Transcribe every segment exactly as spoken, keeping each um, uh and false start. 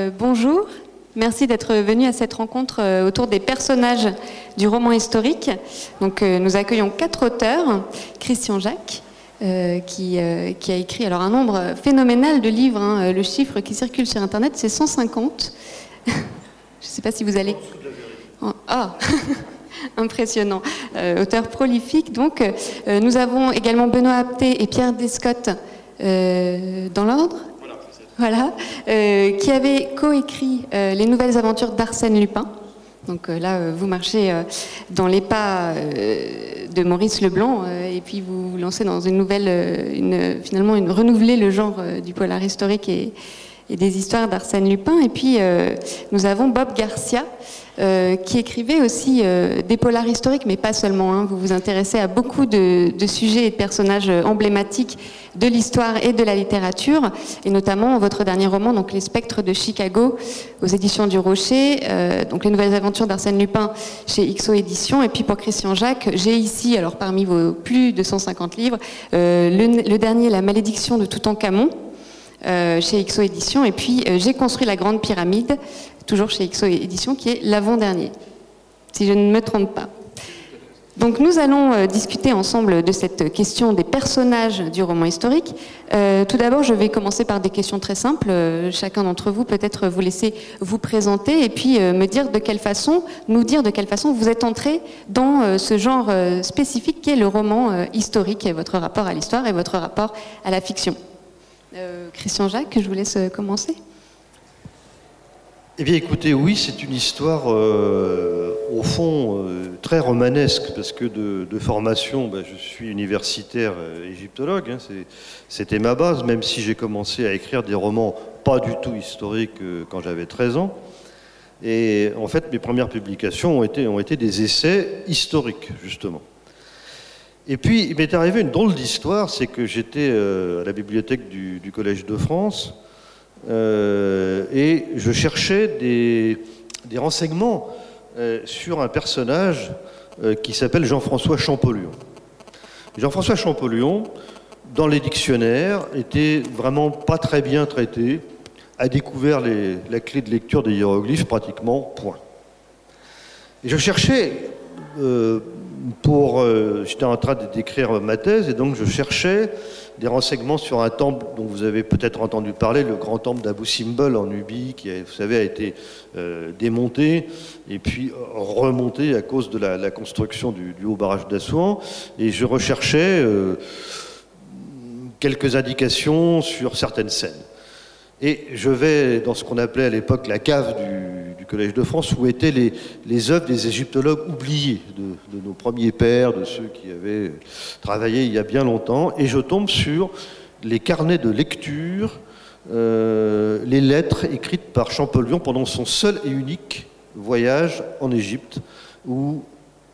Euh, bonjour, merci d'être venu à cette rencontre euh, autour des personnages du roman historique. Donc, euh, nous accueillons quatre auteurs. Christian Jacques, euh, qui, euh, qui a écrit alors, un nombre phénoménal de livres. Hein. Le chiffre qui circule sur Internet, c'est cent cinquante. Je ne sais pas si vous allez... Ah impressionnant. Euh, auteur prolifique. Donc, euh, nous avons également Benoît Apté et Pierre Descotte euh, dans l'ordre. Voilà, euh, qui avait coécrit euh, les nouvelles aventures d'Arsène Lupin. Donc euh, là, euh, vous marchez euh, dans les pas euh, de Maurice Leblanc euh, et puis vous vous lancez dans une nouvelle, euh, une, finalement, une renouveler le genre euh, du polar historique et, et des histoires d'Arsène Lupin. Et puis euh, nous avons Bob Garcia, euh, qui écrivait aussi euh, des polars historiques, mais pas seulement. Hein. Vous vous intéressez à beaucoup de, de sujets et de personnages emblématiques de l'histoire et de la littérature, et notamment votre dernier roman, donc Les Spectres de Chicago, aux éditions du Rocher, euh, donc les nouvelles aventures d'Arsène Lupin chez X O Éditions. Et puis pour Christian Jacques, j'ai ici, alors parmi vos plus de cent cinquante livres, euh, le, le dernier, La Malédiction de Toutankhamon, euh, chez X O Éditions. Et puis euh, J'ai construit la Grande Pyramide, toujours chez X O Éditions, qui est l'avant-dernier, si je ne me trompe pas. Donc nous allons euh, discuter ensemble de cette question des personnages du roman historique. Euh, tout d'abord, je vais commencer par des questions très simples. Euh, chacun d'entre vous peut-être vous laisser vous présenter et puis euh, me dire de quelle façon, nous dire de quelle façon vous êtes entré dans euh, ce genre euh, spécifique qui est le roman euh, historique, et votre rapport à l'histoire et votre rapport à la fiction. Euh, Christian Jacques, je vous laisse euh, commencer. Eh bien écoutez, oui, c'est une histoire euh, au fond euh, très romanesque, parce que de, de formation, ben, je suis universitaire euh, égyptologue, hein, c'est, c'était ma base, même si j'ai commencé à écrire des romans pas du tout historiques euh, quand j'avais treize ans. Et en fait, mes premières publications ont été, ont été des essais historiques, justement. Et puis, il m'est arrivé une drôle d'histoire, c'est que j'étais euh, à la bibliothèque du, du Collège de France, Euh, et je cherchais des, des renseignements euh, sur un personnage euh, qui s'appelle Jean-François Champollion. Jean-François Champollion, dans les dictionnaires, était vraiment pas très bien traité, a découvert les, la clé de lecture des hiéroglyphes pratiquement, point. Et je cherchais, euh, pour, euh, j'étais en train d'écrire ma thèse, et donc je cherchais des renseignements sur un temple dont vous avez peut-être entendu parler, le grand temple d'Abou Simbel en Nubie, qui, vous savez, a été euh, démonté et puis remonté à cause de la, la construction du, du haut barrage d'Assouan. Et je recherchais euh, quelques indications sur certaines scènes. Et je vais dans ce qu'on appelait à l'époque la cave du, du Collège de France, où étaient les, les œuvres des égyptologues oubliés, de, de nos premiers pères, de ceux qui avaient travaillé il y a bien longtemps, et je tombe sur les carnets de lecture, euh, les lettres écrites par Champollion pendant son seul et unique voyage en Égypte, où,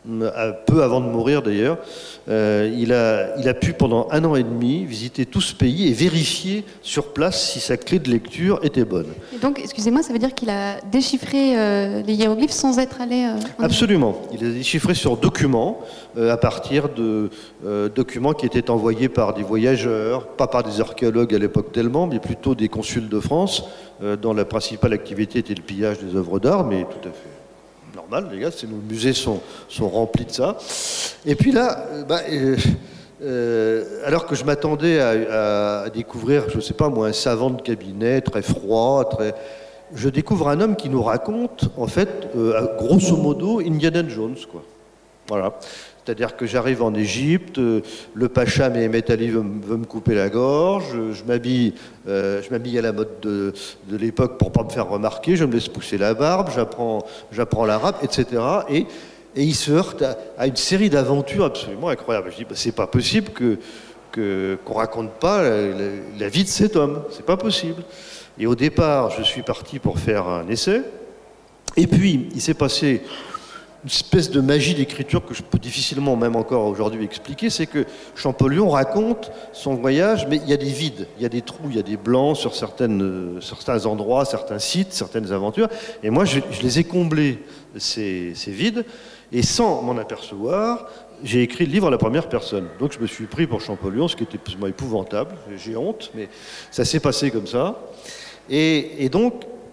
peu avant de mourir d'ailleurs, euh, il, a, il a pu pendant un an et demi visiter tout ce pays et vérifier sur place si sa clé de lecture était bonne. Et donc, excusez-moi, ça veut dire qu'il a déchiffré euh, les hiéroglyphes sans être allé... Euh, en Absolument. Il a déchiffré sur documents, euh, à partir de euh, documents qui étaient envoyés par des voyageurs, pas par des archéologues à l'époque tellement, mais plutôt des consuls de France, euh, dont la principale activité était le pillage des œuvres d'art, mais tout à fait normal, les gars, c'est, nos musées sont, sont remplis de ça. Et puis là, bah, euh, euh, alors que je m'attendais à, à, à découvrir, je ne sais pas moi, un savant de cabinet très froid, très... je découvre un homme qui nous raconte, en fait, euh, grosso modo, Indiana Jones, quoi. Voilà. C'est-à-dire que j'arrive en Égypte, euh, le pacha Mehemet Ali veut, veut me couper la gorge, je, je, m'habille, euh, je m'habille à la mode de, de l'époque pour ne pas me faire remarquer, je me laisse pousser la barbe, j'apprends, j'apprends l'arabe, et cetera. Et, et il se heurte à, à une série d'aventures absolument incroyables. Je dis, bah, c'est pas possible que, que, qu'on raconte pas la, la, la vie de cet homme, c'est pas possible. Et au départ, je suis parti pour faire un essai, et puis il s'est passé une espèce de magie d'écriture que je peux difficilement, même encore aujourd'hui, expliquer, c'est que Champollion raconte son voyage, mais il y a des vides, il y a des trous, il y a des blancs sur certaines, certains endroits, certains sites, certaines aventures, et moi je, je les ai comblés, ces, ces vides, et sans m'en apercevoir, j'ai écrit le livre à la première personne. Donc je me suis pris pour Champollion, ce qui était plus ou moins épouvantable, j'ai honte, mais ça s'est passé comme ça. Et, et donc,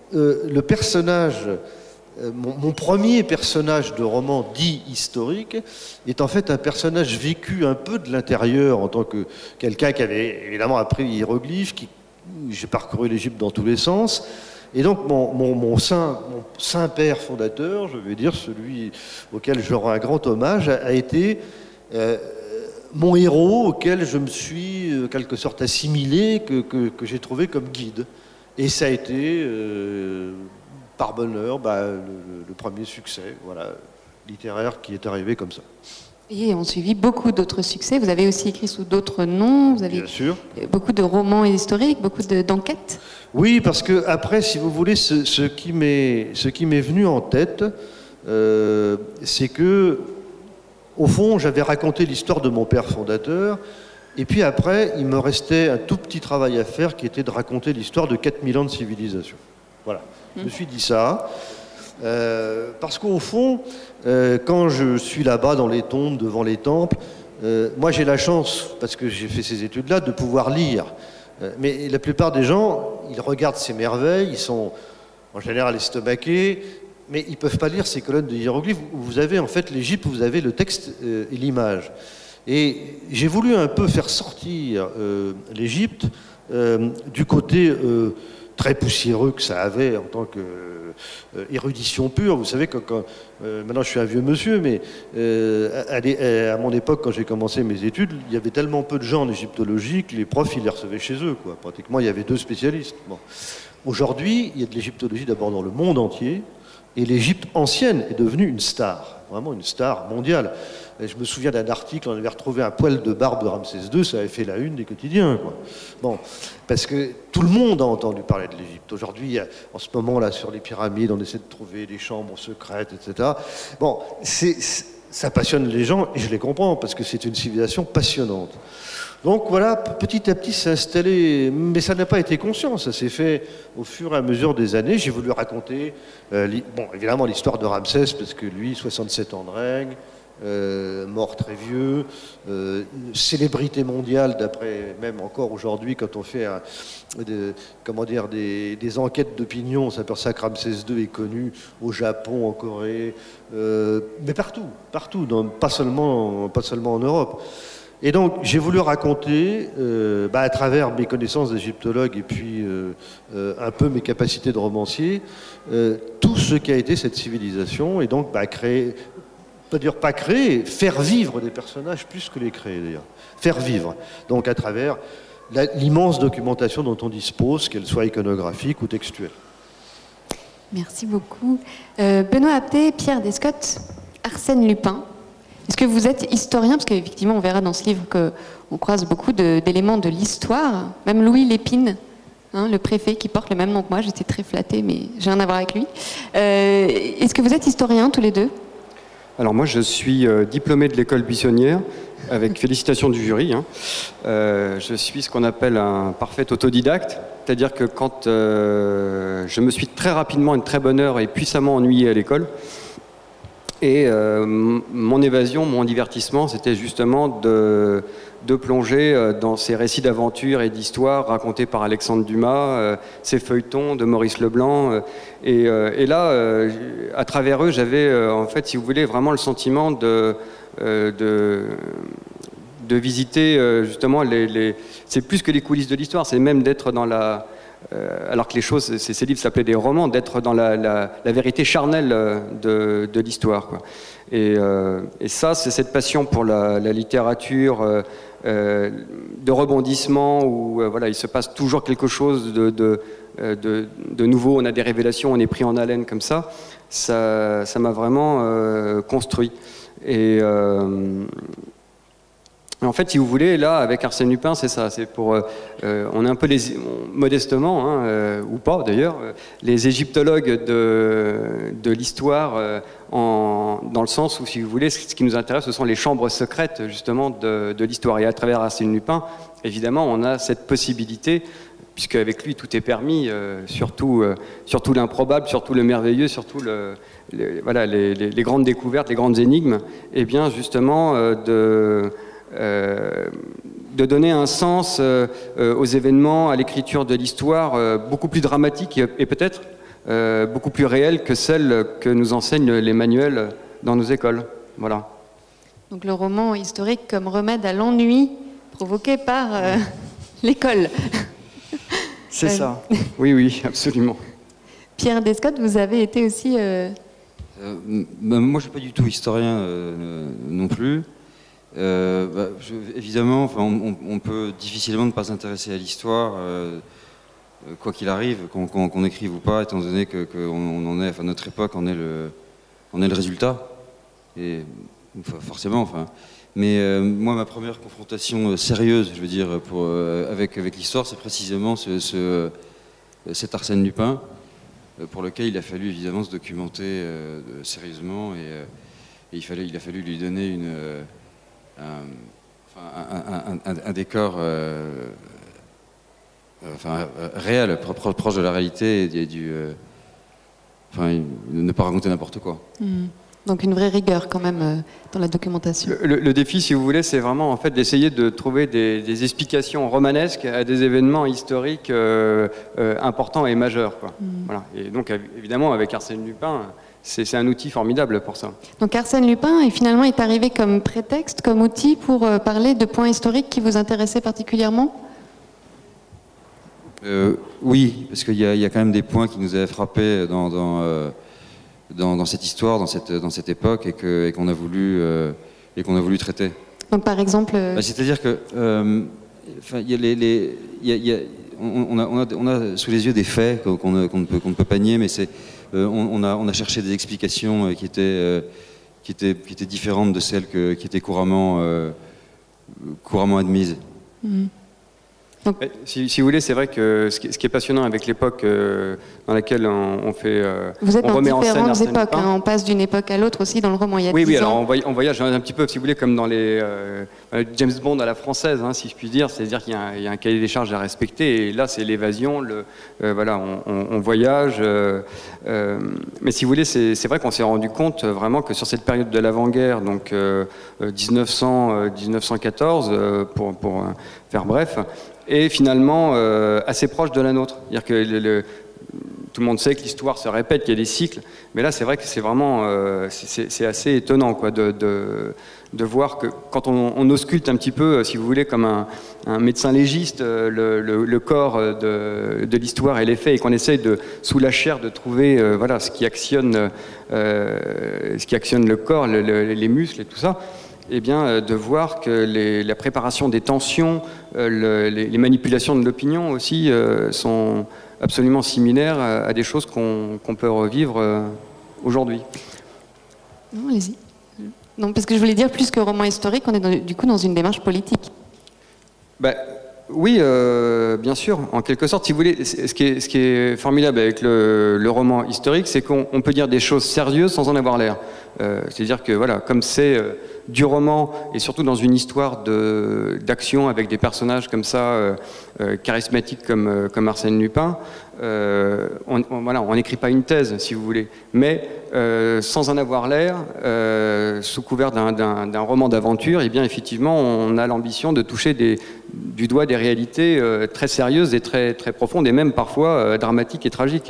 euh, le personnage, euh, mon, mon premier personnage de roman dit historique est en fait un personnage vécu un peu de l'intérieur en tant que quelqu'un qui avait évidemment appris hiéroglyphes, qui j'ai parcouru l'Égypte dans tous les sens. Et donc mon, mon, mon, saint, mon saint père fondateur, je vais dire celui auquel je rends un grand hommage, a, a été euh, mon héros auquel je me suis en quelque sorte assimilé, que, que, que j'ai trouvé comme guide. Et ça a été, euh, par bonheur, bah, le, le premier succès voilà, littéraire qui est arrivé comme ça. Et ont suivi beaucoup d'autres succès. Vous avez aussi écrit sous d'autres noms. Vous avez Bien sûr. beaucoup de romans historiques, beaucoup de, d'enquêtes. Oui, parce que après, si vous voulez, ce, ce qui m'est, ce qui m'est venu en tête, euh, c'est que, au fond, j'avais raconté l'histoire de mon père fondateur. Et puis après, il me restait un tout petit travail à faire qui était de raconter l'histoire de quatre mille ans de civilisation. Voilà. Mmh. Je me suis dit ça. Euh, parce qu'au fond, euh, quand je suis là-bas dans les tombes, devant les temples, euh, moi j'ai la chance, parce que j'ai fait ces études-là, de pouvoir lire. Euh, mais la plupart des gens, ils regardent ces merveilles, ils sont en général estomaqués, mais ils ne peuvent pas lire ces colonnes de hiéroglyphes. Vous avez en fait l'Égypte, vous avez le texte euh, et l'image. Et j'ai voulu un peu faire sortir euh, l'Égypte euh, du côté euh, très poussiéreux que ça avait en tant que euh, érudition pure. Vous savez, quand, quand, euh, maintenant je suis un vieux monsieur, mais euh, à, à mon époque, quand j'ai commencé mes études, il y avait tellement peu de gens en égyptologie que les profs, ils les recevaient chez eux, quoi. Pratiquement, il y avait deux spécialistes. Bon. Aujourd'hui, il y a de l'égyptologie d'abord dans le monde entier, et l'Égypte ancienne est devenue une star, vraiment une star mondiale. Et je me souviens d'un article, on avait retrouvé un poil de barbe de Ramsès deux, ça avait fait la une des quotidiens, quoi. Bon, parce que tout le monde a entendu parler de l'Égypte. Aujourd'hui, en ce moment, là, sur les pyramides, on essaie de trouver des chambres secrètes, et cetera. Bon, c'est, ça passionne les gens, et je les comprends, parce que c'est une civilisation passionnante. Donc voilà, petit à petit, c'est installé, mais ça n'a pas été conscient, ça s'est fait au fur et à mesure des années. J'ai voulu raconter, euh, bon, évidemment, l'histoire de Ramsès, parce que lui, soixante-sept ans de règne, Euh, mort très vieux, euh, célébrité mondiale, d'après même encore aujourd'hui, quand on fait un, de, comment dire, des, des enquêtes d'opinion, on s'aperçoit que Ramsès deux est connu au Japon, en Corée, euh, mais partout, partout, dans, pas, seulement, pas seulement en Europe. Et donc j'ai voulu raconter, euh, bah, à travers mes connaissances d'égyptologue et puis euh, euh, un peu mes capacités de romancier, euh, tout ce qu'a été cette civilisation, et donc bah, créer... pas dire pas créer, faire vivre des personnages plus que les créer d'ailleurs. Faire vivre. Donc à travers la, l'immense documentation dont on dispose, qu'elle soit iconographique ou textuelle. Merci beaucoup. Euh, Benoît Apthé, Pierre Descottes, Arsène Lupin. Est-ce que vous êtes historien? Parce qu'effectivement, on verra dans ce livre qu'on croise beaucoup de, d'éléments de l'histoire. Même Louis Lépine, hein, le préfet qui porte le même nom que moi. J'étais très flattée, mais j'ai rien à voir avec lui. Euh, est-ce que vous êtes historiens tous les deux? Alors moi, je suis euh, diplômé de l'école buissonnière, avec félicitations du jury. Hein. Euh, je suis ce qu'on appelle un parfait autodidacte, c'est-à-dire que quand euh, je me suis très rapidement, une très bonne heure et puissamment ennuyé à l'école, et euh, mon évasion, mon divertissement, c'était justement de, de plonger dans ces récits d'aventure et d'histoire racontés par Alexandre Dumas, euh, ces feuilletons de Maurice Leblanc. Euh, et, euh, et là, euh, à travers eux, j'avais, euh, en fait, si vous voulez, vraiment le sentiment de, euh, de, de visiter euh, justement les, les... C'est plus que les coulisses de l'histoire, c'est même d'être dans la... Euh, alors que les choses, ces, ces livres s'appelaient des romans, d'être dans la, la, la vérité charnelle de, de l'histoire, quoi. Et, euh, et ça, c'est cette passion pour la, la littérature euh, euh, de rebondissement où euh, voilà, il se passe toujours quelque chose de, de, de, de nouveau, on a des révélations, on est pris en haleine comme ça. Ça, ça m'a vraiment euh, construit. Et euh, en fait, si vous voulez, là, avec Arsène Lupin, c'est ça. C'est pour, euh, on est un peu les, modestement, hein, euh, ou pas d'ailleurs, les égyptologues de, de l'histoire, euh, en, dans le sens où, si vous voulez, ce qui nous intéresse, ce sont les chambres secrètes justement de, de l'histoire. Et à travers Arsène Lupin, évidemment, on a cette possibilité, puisque avec lui tout est permis, euh, surtout, euh, surtout l'improbable, surtout le merveilleux, surtout le, le, voilà, les, les, les grandes découvertes, les grandes énigmes, et bien justement euh, de Euh, de donner un sens euh, aux événements, à l'écriture de l'histoire euh, beaucoup plus dramatique et, et peut-être euh, beaucoup plus réelle que celle que nous enseignent les manuels dans nos écoles. Voilà. Donc le roman historique comme remède à l'ennui provoqué par euh, l'école. C'est euh... ça. Oui, oui, absolument. Pierre Descottes, vous avez été aussi... Euh... Euh, bah, moi, je ne suis pas du tout historien euh, non plus. Euh, bah, je, évidemment, enfin, on, on peut difficilement ne pas s'intéresser à l'histoire, euh, quoi qu'il arrive, qu'on qu'on, qu'on écrive ou pas, étant donné que, que on en est, enfin, notre époque en est le, en est le résultat. Et enfin, forcément, enfin. Mais euh, moi, ma première confrontation euh, sérieuse, je veux dire, pour, euh, avec, avec l'histoire, c'est précisément ce, ce, euh, cet Arsène Lupin, euh, pour lequel il a fallu évidemment se documenter euh, sérieusement, et, euh, et il, fallait, il a fallu lui donner une, euh, un, enfin, un, un, un, un décor euh, enfin, réel, pro, proche de la réalité, et, et du, euh, enfin, ne pas raconter n'importe quoi. Mmh. Donc une vraie rigueur quand même euh, dans la documentation. Le, le, le défi, si vous voulez, c'est vraiment en fait d'essayer de trouver des, des explications romanesques à des événements historiques euh, euh, importants et majeurs, quoi. Mmh. Voilà. Et donc évidemment avec Arsène Lupin, c'est un outil formidable pour ça. Donc Arsène Lupin est finalement est arrivé comme prétexte, comme outil pour euh, parler de points historiques qui vous intéressaient particulièrement ? euh, Oui, parce qu'il y, y a quand même des points qui nous avaient frappés dans... dans euh, Dans, dans cette histoire, dans cette, dans cette époque, et qu'on et qu'on a, euh, qu'on a voulu traiter. Donc par exemple... Euh... Bah, c'est-à-dire que, euh, y a les, les, y a, y a, on, a, on, a, on a sous les yeux des faits qu'on qu'on ne, peut, qu'on ne peut pas nier, mais c'est, euh, on, on, a, on a cherché des explications qui étaient, euh, qui étaient, qui étaient différentes de celles que, qui étaient couramment, euh, couramment admises. Mmh. Donc... Si, si vous voulez, c'est vrai que ce qui, ce qui est passionnant avec l'époque euh, dans laquelle on, on fait, euh, vous êtes on dans remet en scène différentes époques, Lupin. Hein, on passe d'une époque à l'autre aussi dans le roman. Il y a oui, dix oui, ans. alors on voyage, on voyage un petit peu, si vous voulez, comme dans les euh, James Bond à la française, hein, si je puis dire, c'est-à-dire qu'il y, y a un cahier des charges à respecter, et là c'est l'évasion, le, euh, voilà, on, on, on voyage. Euh, euh, mais si vous voulez, c'est vrai qu'on s'est rendu compte euh, vraiment que sur cette période de l'avant-guerre, donc euh, dix-neuf cents, euh, dix-neuf cent quatorze, euh, pour, pour euh, faire bref, et finalement euh, assez proche de la nôtre. C'est-à-dire que le, le, tout le monde sait que l'histoire se répète, qu'il y a des cycles, mais là c'est vrai que c'est vraiment euh, c'est assez étonnant, quoi, de, de, de voir que quand on, on ausculte un petit peu, si vous voulez, comme un, un médecin légiste, le, le, le corps de, de l'histoire et les faits, et qu'on essaye de, sous la chair, de trouver euh, voilà, ce qui actionne, euh, ce qui actionne le corps, le, le, les muscles et tout ça, eh bien, de voir que les, la préparation des tensions, euh, le, les, les manipulations de l'opinion aussi euh, sont absolument similaires à, à des choses qu'on qu'on peut revivre euh, aujourd'hui. Non, allez-y. Non, parce que je voulais dire, plus que roman historique, on est dans, du coup dans une démarche politique. Bah, oui, euh, bien sûr, en quelque sorte. Si vous voulez, ce qui est, ce qui est formidable avec le, le roman historique, c'est qu'on peut dire des choses sérieuses sans en avoir l'air. Euh, C'est-à-dire que, voilà, comme c'est euh, du roman, et surtout dans une histoire d'action avec des personnages comme ça, euh, euh, charismatiques comme, euh, comme Arsène Lupin, euh, on on, voilà, on n'écrit pas une thèse, si vous voulez, mais euh, sans en avoir l'air, euh, sous couvert d'un roman d'aventure, et eh bien effectivement, on a l'ambition de toucher des, du doigt des réalités euh, très sérieuses et très, très profondes, et même parfois euh, dramatiques et tragiques.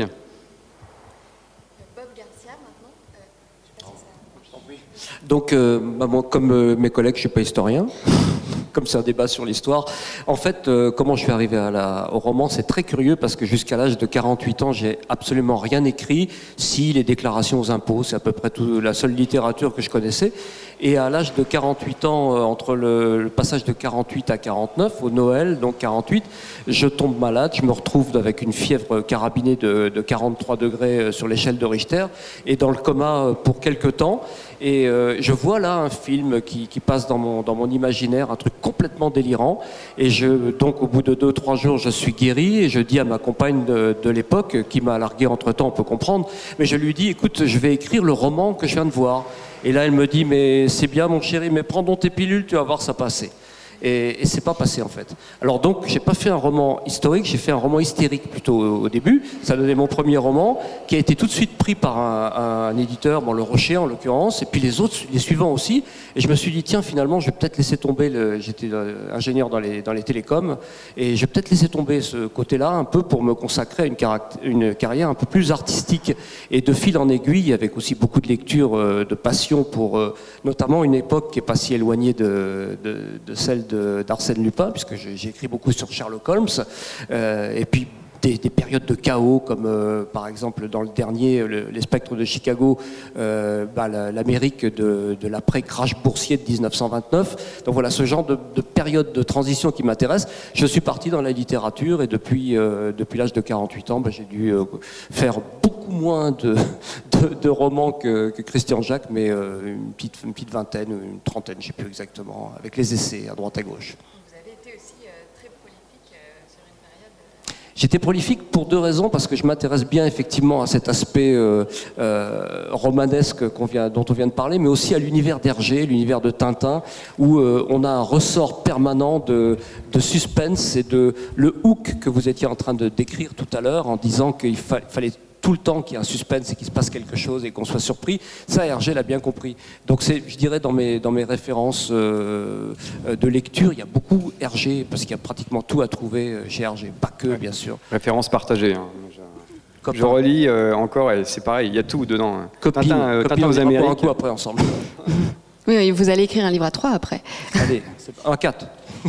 Donc, euh, bah, moi, comme euh, mes collègues, je suis pas historien. Comme c'est un débat sur l'histoire. En fait, euh, comment je suis arrivé à la, au roman, c'est très curieux parce que jusqu'à l'âge de quarante-huit ans, j'ai absolument rien écrit. Si les déclarations aux impôts, c'est à peu près tout, la seule littérature que je connaissais. Et à l'âge de quarante-huit ans, euh, entre le, le passage de quarante-huit à quarante-neuf, au Noël, donc quarante-huit, je tombe malade. Je me retrouve avec une fièvre carabinée de, de quarante-trois degrés sur l'échelle de Richter et dans le coma pour quelque temps. Et euh, je vois là un film qui, qui passe dans mon, dans mon imaginaire, un truc complètement délirant. Et je, donc au bout de deux, trois jours, je suis guéri et je dis à ma compagne de, de l'époque, qui m'a largué entre-temps, on peut comprendre, mais je lui dis, écoute, je vais écrire le roman que je viens de voir. Et là, elle me dit, mais c'est bien mon chéri, mais prends donc tes pilules, tu vas voir ça passer. et, et c'est pas passé en fait. Alors donc j'ai pas fait un roman historique, j'ai fait un roman hystérique plutôt au, au début. Ça donnait mon premier roman qui a été tout de suite pris par un, un éditeur, bon, Le Rocher en l'occurrence, et puis les autres, les suivants aussi. Et je me suis dit tiens finalement je vais peut-être laisser tomber. Le, j'étais ingénieur dans les dans les télécoms et je vais peut-être laisser tomber ce côté-là un peu pour me consacrer à une, caract- une carrière un peu plus artistique. Et de fil en aiguille, avec aussi beaucoup de lectures, euh, de passion pour euh, notamment une époque qui n'est pas si éloignée de, de, de celle de, d'Arsène Lupin, puisque j'ai, j'ai écrit beaucoup sur Sherlock Holmes, euh, et puis Des, des périodes de chaos, comme euh, par exemple dans le dernier, le, Les Spectres de Chicago, euh, bah, la, l'Amérique de, de l'après-crash boursier de dix-neuf cent vingt-neuf. Donc voilà, ce genre de, de période de transition qui m'intéresse. Je suis parti dans la littérature et depuis, euh, depuis l'âge de quarante-huit ans, bah, j'ai dû euh, faire beaucoup moins de, de, de romans que, que Christian Jacques, mais euh, une, petite, une petite vingtaine, une trentaine, je ne sais plus exactement, avec les essais à droite à gauche. J'étais prolifique pour deux raisons, parce que je m'intéresse bien effectivement à cet aspect euh, euh, romanesque qu'on vient, dont on vient de parler, mais aussi à l'univers d'Hergé, l'univers de Tintin, où euh, on a un ressort permanent de, de suspense et de le hook que vous étiez en train de décrire tout à l'heure en disant qu'il fa- fallait tout le temps qu'il y ait un suspense et qu'il se passe quelque chose et qu'on soit surpris. Ça, Hergé l'a bien compris. Donc, c'est, je dirais, dans mes, dans mes références euh, de lecture, il y a beaucoup Hergé, parce qu'il y a pratiquement tout à trouver chez Hergé. Pas que, bien sûr. Référence partagée. Hein. Copain. Je relis euh, encore, et c'est pareil, il y a tout dedans. Hein. Copine, Tintin, euh, copine, Tintin aux on ira boire Amériques. un coup après ensemble. Oui, oui, vous allez écrire un livre à trois après. Allez, c'est un quatre.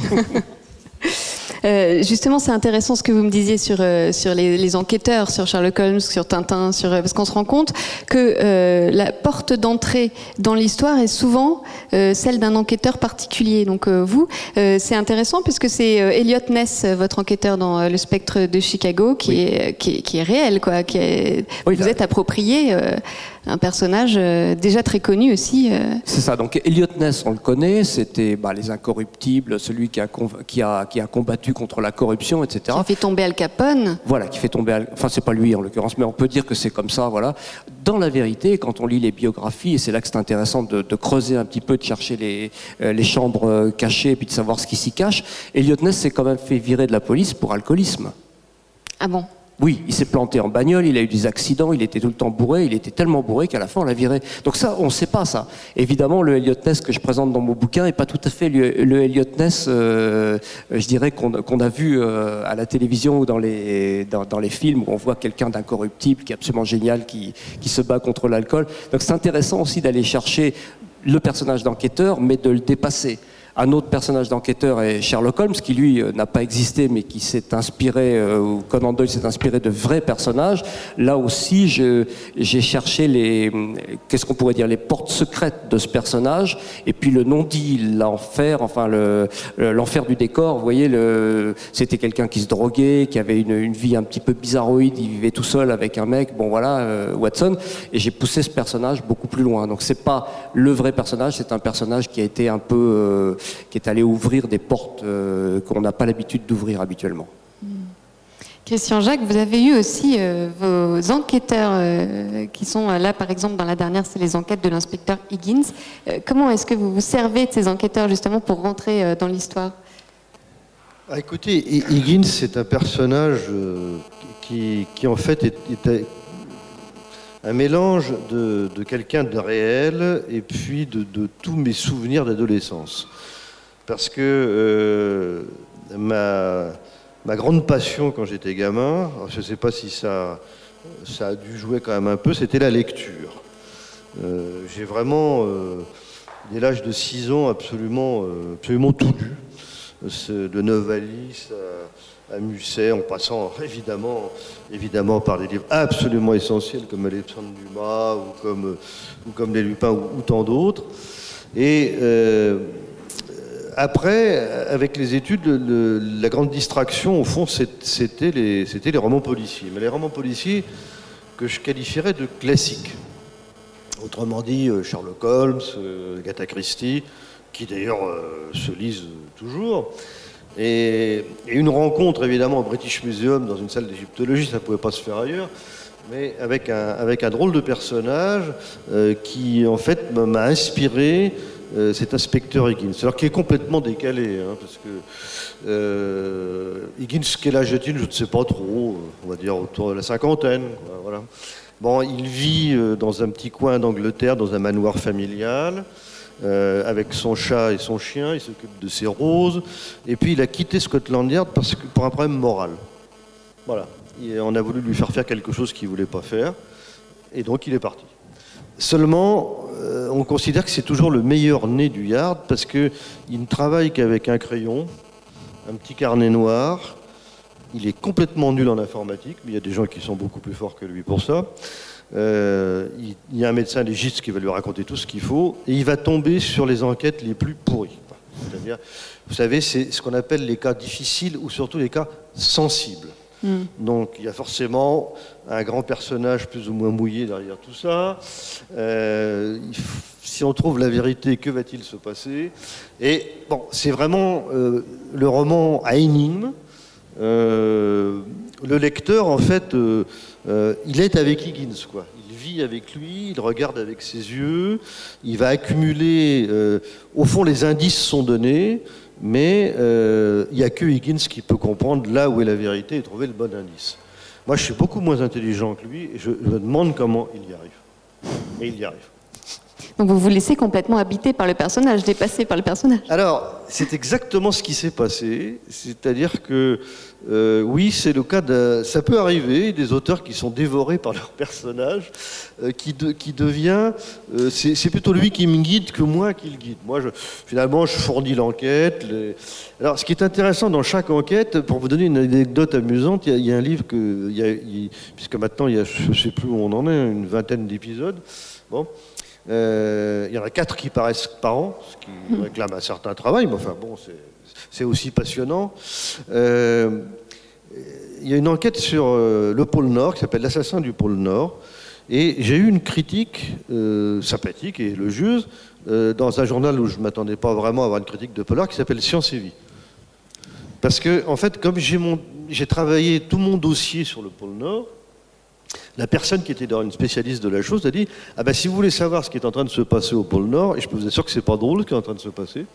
Euh, justement, c'est intéressant ce que vous me disiez sur, euh, sur les, les enquêteurs, sur Sherlock Holmes, sur Tintin, sur, euh, parce qu'on se rend compte que euh, la porte d'entrée dans l'histoire est souvent euh, celle d'un enquêteur particulier. Donc euh, vous, euh, c'est intéressant puisque c'est euh, Elliot Ness, votre enquêteur dans euh, Le Spectre de Chicago, qui, oui. est, qui, est, qui est réel, quoi. Qui est, oui, vous là. êtes approprié euh, un personnage euh, déjà très connu aussi. Euh. C'est ça. Donc Elliot Ness, on le connaît, c'était bah, les Incorruptibles, celui qui a, qui a, qui a combattu contre la corruption, et cetera. Qui fait tomber Al Capone. Voilà, qui fait tomber Al... Enfin, c'est pas lui en l'occurrence, mais on peut dire que c'est comme ça, voilà. Dans la vérité, quand on lit les biographies, et c'est là que c'est intéressant de, de creuser un petit peu, de chercher les, euh, les chambres euh, cachées, et puis de savoir ce qui s'y cache, Elliot Ness s'est quand même fait virer de la police pour alcoolisme. Ah bon ? Oui, il s'est planté en bagnole, il a eu des accidents, il était tout le temps bourré, il était tellement bourré qu'à la fin on l'a viré. Donc ça, on ne sait pas ça. Évidemment, le Elliot Ness que je présente dans mon bouquin n'est pas tout à fait le, le Elliot Ness, euh, je dirais, qu'on, qu'on a vu euh, à la télévision ou dans les, dans, dans les films où on voit quelqu'un d'incorruptible, qui est absolument génial, qui, qui se bat contre l'alcool. Donc c'est intéressant aussi d'aller chercher le personnage d'enquêteur, mais de le dépasser. Un autre personnage d'enquêteur est Sherlock Holmes, qui lui euh, n'a pas existé, mais qui s'est inspiré, euh, ou Conan Doyle s'est inspiré de vrais personnages. Là aussi, je, j'ai cherché les, qu'est-ce qu'on pourrait dire, les portes secrètes de ce personnage, et puis le non-dit, l'enfer, enfin le, l'enfer du décor. Vous voyez, le, c'était quelqu'un qui se droguait, qui avait une, une vie un petit peu bizarroïde, il vivait tout seul avec un mec, bon voilà, euh, Watson, et j'ai poussé ce personnage beaucoup plus loin. Donc c'est pas le vrai personnage, c'est un personnage qui a été un peu euh, qui est allé ouvrir des portes euh, qu'on n'a pas l'habitude d'ouvrir habituellement. Mmh. Christian Jacques, vous avez eu aussi euh, vos enquêteurs euh, qui sont là, par exemple, dans la dernière, c'est les enquêtes de l'inspecteur Higgins. Euh, comment est-ce que vous vous servez de ces enquêteurs justement pour rentrer euh, dans l'histoire ? Ah, écoutez, Higgins, c'est un personnage euh, qui, qui, en fait, est, est un mélange de, de quelqu'un de réel et puis de, de tous mes souvenirs d'adolescence. Parce que euh, ma, ma grande passion quand j'étais gamin, je ne sais pas si ça, ça a dû jouer quand même un peu, c'était la lecture. Euh, j'ai vraiment, euh, dès l'âge de six ans, absolument, euh, absolument tout lu. De Novalis à, à Musset, en passant évidemment, évidemment par des livres absolument essentiels comme Alexandre Dumas ou comme, ou comme Les Lupins ou, ou tant d'autres. Et euh, après, avec les études, le, le, la grande distraction, au fond, c'était les, c'était les romans policiers. Mais les romans policiers que je qualifierais de classiques. Autrement dit, Sherlock Holmes, Agatha Christie, qui d'ailleurs euh, se lisent toujours. Et, et une rencontre, évidemment, au British Museum, dans une salle d'égyptologie, ça ne pouvait pas se faire ailleurs. mais avec un, avec un drôle de personnage euh, qui, en fait, m'a inspiré euh, cet inspecteur Higgins. Alors, qui est complètement décalé, hein, parce que euh, Higgins, quel âge a-t-il? Je ne sais pas trop, on va dire autour de la cinquantaine, quoi, voilà. Bon, il vit euh, dans un petit coin d'Angleterre, dans un manoir familial, euh, avec son chat et son chien, il s'occupe de ses roses, et puis il a quitté Scotland Yard parce que, pour un problème moral. Voilà. Et on a voulu lui faire faire quelque chose qu'il ne voulait pas faire, et donc il est parti. Seulement, euh, on considère que c'est toujours le meilleur né du Yard, parce qu'il ne travaille qu'avec un crayon, un petit carnet noir. Il est complètement nul en informatique, mais il y a des gens qui sont beaucoup plus forts que lui pour ça. Euh, il, il y a un médecin légiste qui va lui raconter tout ce qu'il faut, et il va tomber sur les enquêtes les plus pourries. C'est-à-dire, vous savez, c'est ce qu'on appelle les cas difficiles, ou surtout les cas sensibles. Mm. Donc il y a forcément un grand personnage plus ou moins mouillé derrière tout ça. Euh, il faut, si on trouve la vérité, que va-t-il se passer? Et bon, c'est vraiment euh, le roman à énigme. Euh, le lecteur, en fait, euh, euh, il est avec Higgins, quoi. Il vit avec lui, il regarde avec ses yeux, il va accumuler. Euh, au fond, les indices sont donnés. Mais euh, il n'y a que Higgins qui peut comprendre là où est la vérité et trouver le bon indice. Moi, je suis beaucoup moins intelligent que lui et je me demande comment il y arrive. Et il y arrive. Donc vous vous laissez complètement habiter par le personnage, dépassé par le personnage. Alors, c'est exactement ce qui s'est passé. C'est-à-dire que, euh, oui, c'est le cas de... Ça peut arriver, des auteurs qui sont dévorés par leur personnage, euh, qui, de, qui devient... Euh, c'est, c'est plutôt lui qui me guide que moi qui le guide. Moi, je, finalement, je fournis l'enquête. Les... Alors, ce qui est intéressant dans chaque enquête, pour vous donner une anecdote amusante, il y a, il y a un livre que... Il y a, il, puisque maintenant, il y a, je ne sais plus où on en est, une vingtaine d'épisodes. Bon... Euh, il y en a quatre qui paraissent par an, ce qui réclame un certain travail, mais enfin bon, c'est, c'est aussi passionnant. Euh, il y a une enquête sur euh, le pôle Nord qui s'appelle L'assassin du pôle Nord, et j'ai eu une critique euh, sympathique et élogieuse euh, dans un journal où je ne m'attendais pas vraiment à avoir une critique de polar qui s'appelle Science et Vie. Parce que, en fait, comme j'ai, mon, j'ai travaillé tout mon dossier sur le pôle Nord, la personne qui était dans une spécialiste de la chose a dit « Ah ben si vous voulez savoir ce qui est en train de se passer au pôle Nord, et je peux vous assurer que c'est pas drôle ce qui est en train de se passer,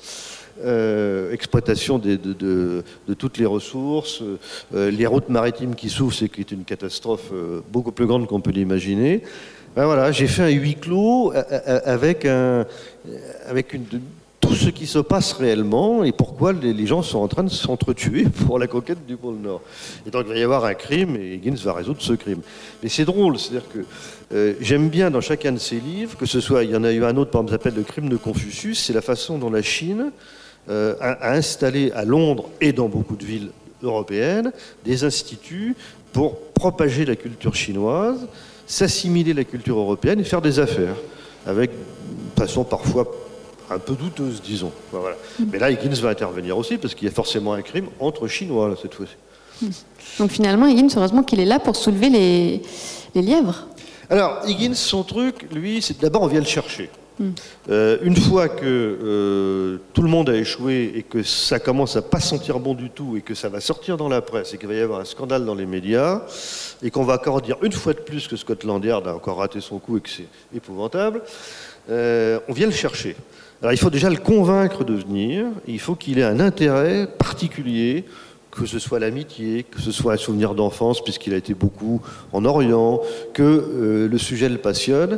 euh, exploitation des, de, de, de toutes les ressources, euh, les routes maritimes qui s'ouvrent, c'est qui est une catastrophe euh, beaucoup plus grande qu'on peut l'imaginer. » Ben voilà, j'ai fait un huis clos avec, un, avec une... tout ce qui se passe réellement et pourquoi les gens sont en train de s'entretuer pour la conquête du pôle Nord. Et donc il va y avoir un crime et Higgins va résoudre ce crime. Mais c'est drôle, c'est-à-dire que euh, j'aime bien dans chacun de ces livres, que ce soit, il y en a eu un autre, par exemple, qui s'appelle Le crime de Confucius, c'est la façon dont la Chine euh, a, a installé à Londres et dans beaucoup de villes européennes des instituts pour propager la culture chinoise, s'assimiler la culture européenne et faire des affaires, avec de façon parfois un peu douteuse, disons. Voilà. Mais là, Higgins va intervenir aussi, parce qu'il y a forcément un crime entre Chinois, là, cette fois-ci. Donc finalement, Higgins, heureusement qu'il est là pour soulever les, les lièvres. Alors, Higgins, son truc, lui, c'est d'abord, on vient le chercher. Mm. Euh, une fois que euh, tout le monde a échoué et que ça commence à pas sentir bon du tout et que ça va sortir dans la presse et qu'il va y avoir un scandale dans les médias et qu'on va encore dire une fois de plus que Scotland Yard a encore raté son coup et que c'est épouvantable, euh, on vient le chercher. Alors il faut déjà le convaincre de venir, il faut qu'il ait un intérêt particulier, que ce soit l'amitié, que ce soit un souvenir d'enfance, puisqu'il a été beaucoup en Orient, que euh, le sujet le passionne.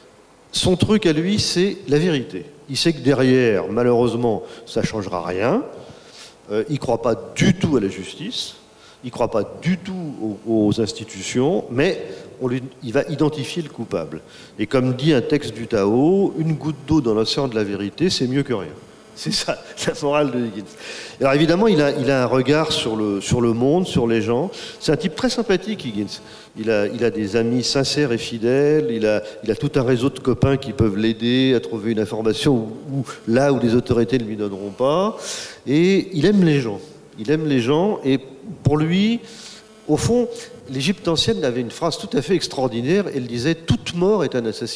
Son truc à lui, c'est la vérité. Il sait que derrière, malheureusement, ça ne changera rien. Euh, il ne croit pas du tout à la justice, il ne croit pas du tout aux, aux institutions, mais on lui, il va identifier le coupable. Et comme dit un texte du Tao, une goutte d'eau dans l'océan de la vérité, c'est mieux que rien. C'est ça, la morale de Higgins. Alors évidemment, il a, il a un regard sur le, sur le monde, sur les gens. C'est un type très sympathique, Higgins. Il a, il a des amis sincères et fidèles. Il a, il a tout un réseau de copains qui peuvent l'aider à trouver une information où, où, là où les autorités ne lui donneront pas. Et il aime les gens. Il aime les gens. Et pour lui, au fond, l'Égypte ancienne avait une phrase tout à fait extraordinaire. Elle disait « Toute mort est un assassinat ».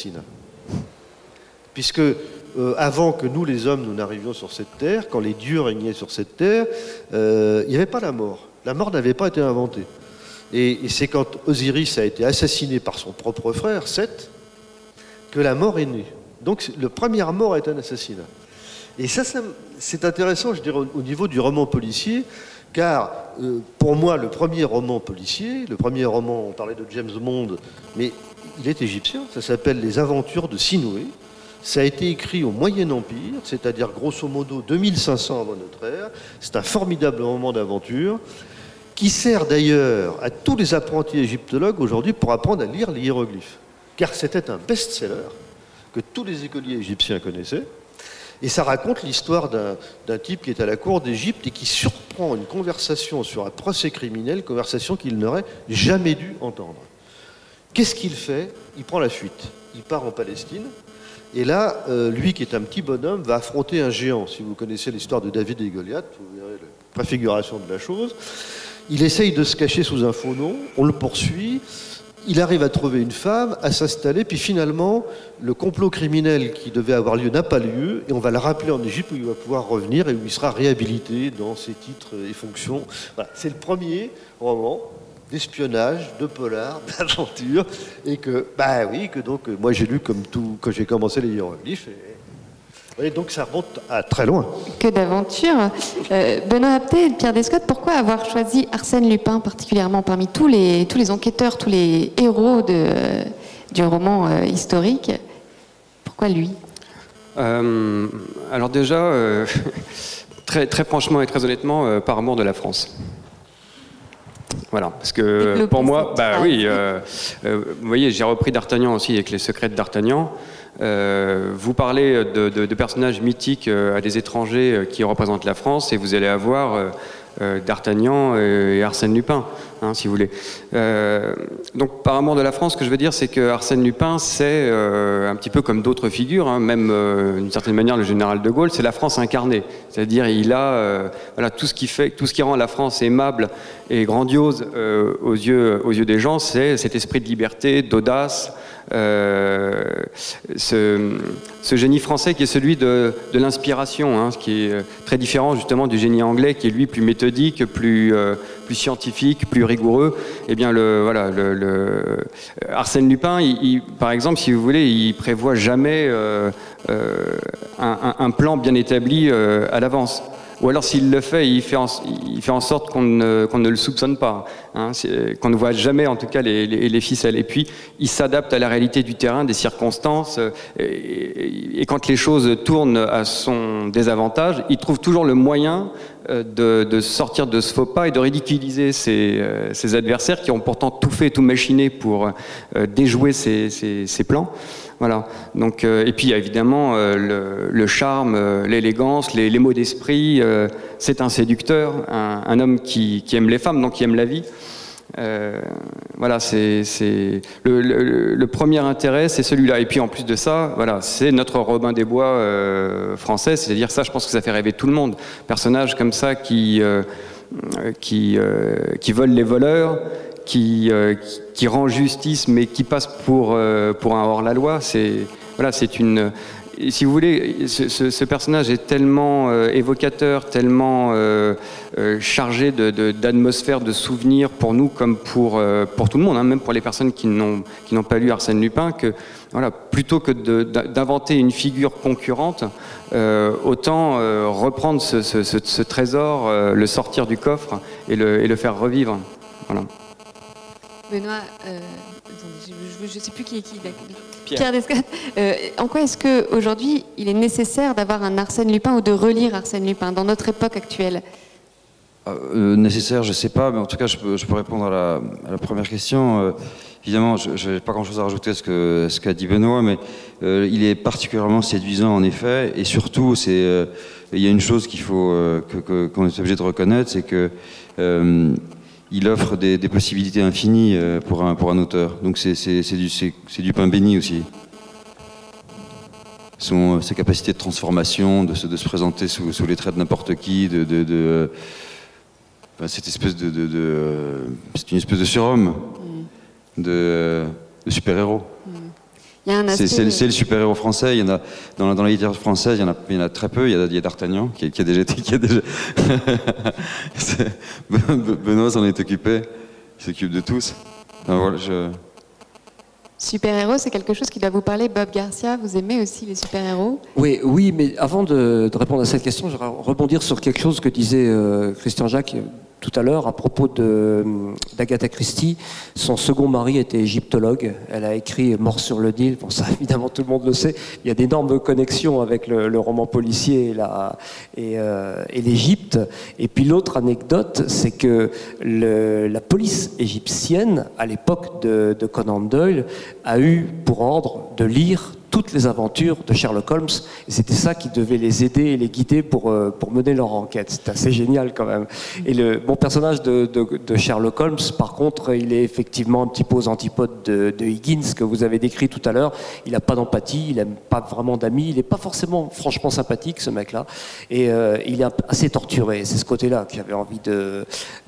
Puisque... Euh, avant que nous, les hommes, nous n'arrivions sur cette terre, quand les dieux régnaient sur cette terre, euh, il n'y avait pas la mort. La mort n'avait pas été inventée. Et, et c'est quand Osiris a été assassiné par son propre frère, Seth, que la mort est née. Donc le premier mort est un assassinat. Et ça, ça c'est intéressant, je dirais, au, au niveau du roman policier, car euh, pour moi, le premier roman policier, le premier roman, on parlait de James Bond, mais il est égyptien, ça s'appelle Les Aventures de Sinoué. Ça a été écrit au Moyen Empire, c'est-à-dire grosso modo deux mille cinq cents avant notre ère. C'est un formidable roman d'aventure qui sert d'ailleurs à tous les apprentis égyptologues aujourd'hui pour apprendre à lire les hiéroglyphes. Car c'était un best-seller que tous les écoliers égyptiens connaissaient. Et ça raconte l'histoire d'un, d'un type qui est à la cour d'Égypte et qui surprend une conversation sur un procès criminel, conversation qu'il n'aurait jamais dû entendre. Qu'est-ce qu'il fait? Il prend la fuite. Il part en Palestine. Et là, euh, lui qui est un petit bonhomme va affronter un géant. Si vous connaissez l'histoire de David et Goliath, vous verrez la préfiguration de la chose. Il essaye de se cacher sous un faux nom, on le poursuit, il arrive à trouver une femme, à s'installer, puis finalement, le complot criminel qui devait avoir lieu n'a pas lieu, et on va le rappeler en Égypte où il va pouvoir revenir et où il sera réhabilité dans ses titres et fonctions. Voilà. C'est le premier roman d'espionnage, de polar, d'aventure, et que, bah oui, que donc, moi j'ai lu comme tout, quand j'ai commencé les hiéroglyphes, et, et donc ça remonte à très loin. Que d'aventure. Euh, Benoît Apté et Pierre Descottes, pourquoi avoir choisi Arsène Lupin particulièrement parmi tous les, tous les enquêteurs, tous les héros de, euh, du roman euh, historique? Pourquoi lui? euh, Alors déjà, euh, très, très franchement et très honnêtement, euh, par amour de la France. Voilà, parce que pour moi, bah oui, euh, euh, vous voyez, j'ai repris D'Artagnan aussi avec les secrets de D'Artagnan. Euh, vous parlez de, de, de personnages mythiques euh, à des étrangers euh, qui représentent la France et vous allez avoir euh, euh, D'Artagnan et Arsène Lupin, hein, si vous voulez. Euh, donc par amour de la France, ce que je veux dire, c'est que Arsène Lupin, c'est euh, un petit peu comme d'autres figures, hein, même euh, d'une certaine manière le général de Gaulle, c'est la France incarnée. C'est-à-dire il a euh, voilà, tout ce qui fait, tout ce qui rend la France aimable et grandiose euh, aux yeux, aux yeux des gens, c'est cet esprit de liberté, d'audace. Euh, ce, ce génie français qui est celui de, de l'inspiration, hein, ce qui est très différent justement du génie anglais qui est lui plus méthodique, plus, euh, plus scientifique, plus rigoureux. Eh bien, le, voilà, le, le Arsène Lupin, il, il, par exemple, si vous voulez, il prévoit jamais euh, euh, un, un, un plan bien établi euh, à l'avance. Ou alors s'il le fait, il fait en, il fait en sorte qu'on ne, qu'on ne le soupçonne pas, hein, qu'on ne voit jamais en tout cas les, les, les ficelles. Et puis il s'adapte à la réalité du terrain, des circonstances, et, et, et quand les choses tournent à son désavantage, il trouve toujours le moyen de, de sortir de ce faux pas et de ridiculiser ses, ses adversaires qui ont pourtant tout fait, tout machiné pour déjouer ses, ses, ses plans. Voilà. Donc, euh, et puis il y a évidemment euh, le, le charme, euh, l'élégance, les, les mots d'esprit. Euh, c'est un séducteur, un, un homme qui, qui aime les femmes, donc qui aime la vie. Euh, voilà, c'est, c'est le, le, le premier intérêt, c'est celui-là. Et puis en plus de ça, voilà, c'est notre Robin des Bois euh, français. C'est-à-dire ça, je pense que ça fait rêver tout le monde. Personnage comme ça qui euh, qui euh, qui vole les voleurs. Qui, euh, qui, qui rend justice, mais qui passe pour, euh, pour un hors-la-loi. C'est, voilà, c'est une... Et si vous voulez, ce, ce, ce personnage est tellement euh, évocateur, tellement euh, euh, chargé de, de, d'atmosphère, de souvenirs pour nous comme pour, euh, pour tout le monde, hein, même pour les personnes qui n'ont, qui n'ont pas lu Arsène Lupin, que voilà, plutôt que de, d'inventer une figure concurrente, euh, autant euh, reprendre ce, ce, ce, ce trésor, euh, le sortir du coffre et le, et le faire revivre. Voilà. Benoît, euh, je ne sais plus qui est qui. Pierre, Pierre Descottes. Euh, en quoi est-ce qu'aujourd'hui, il est nécessaire d'avoir un Arsène Lupin ou de relire Arsène Lupin dans notre époque actuelle? euh, Nécessaire, je ne sais pas, mais en tout cas, je peux, je peux répondre à la, à la première question. Euh, évidemment, je n'ai pas grand-chose à rajouter à ce, que, ce qu'a dit Benoît, mais euh, il est particulièrement séduisant, en effet, et surtout, c'est, euh, il y a une chose qu'il faut, euh, que, que, qu'on est obligé de reconnaître, c'est que euh, il offre des, des possibilités infinies pour un, pour un auteur. Donc c'est, c'est, c'est, du, c'est, c'est du pain béni aussi. Son, ses capacités de transformation, de se, de se présenter sous, sous les traits de n'importe qui, de, de, de, enfin, cette espèce de, de, de, c'est une espèce de surhomme, mm. de, de super-héros. Mm. Il y a un aspect... c'est, c'est, c'est le super-héros français. Il y en a dans la, dans la littérature française, il y en a, il y en a très peu. Il y a, il y a D'Artagnan qui, qui a déjà été, qui a déjà. Benoît s'en est occupé. qui s'occupe de tous. Enfin, voilà, je... Super-héros, c'est quelque chose qui doit vous parler. Bob Garcia, vous aimez aussi les super-héros? Oui, oui, mais avant de, de répondre à cette question, je vais rebondir sur quelque chose que disait euh, Christian Jacques tout à l'heure à propos de, d'Agatha Christie. Son second mari était égyptologue. Elle a écrit Mort sur le Nil. Bon, ça, évidemment, tout le monde le sait. Il y a d'énormes connexions avec le, le roman policier et, la, et, euh, et l'Égypte. Et puis l'autre anecdote, c'est que le, la police égyptienne, à l'époque de, de Conan Doyle, a eu pour ordre de lire toutes les aventures de Sherlock Holmes, et c'était ça qui devait les aider et les guider pour, euh, pour mener leur enquête. C'est assez génial quand même. Et le bon personnage de, de, de Sherlock Holmes, par contre, il est effectivement un petit peu aux antipodes de, de Higgins, que vous avez décrit tout à l'heure. Il n'a pas d'empathie, il n'aime pas vraiment d'amis, il n'est pas forcément franchement sympathique, ce mec-là, et euh, il est assez torturé. C'est ce côté-là que j'avais envie de,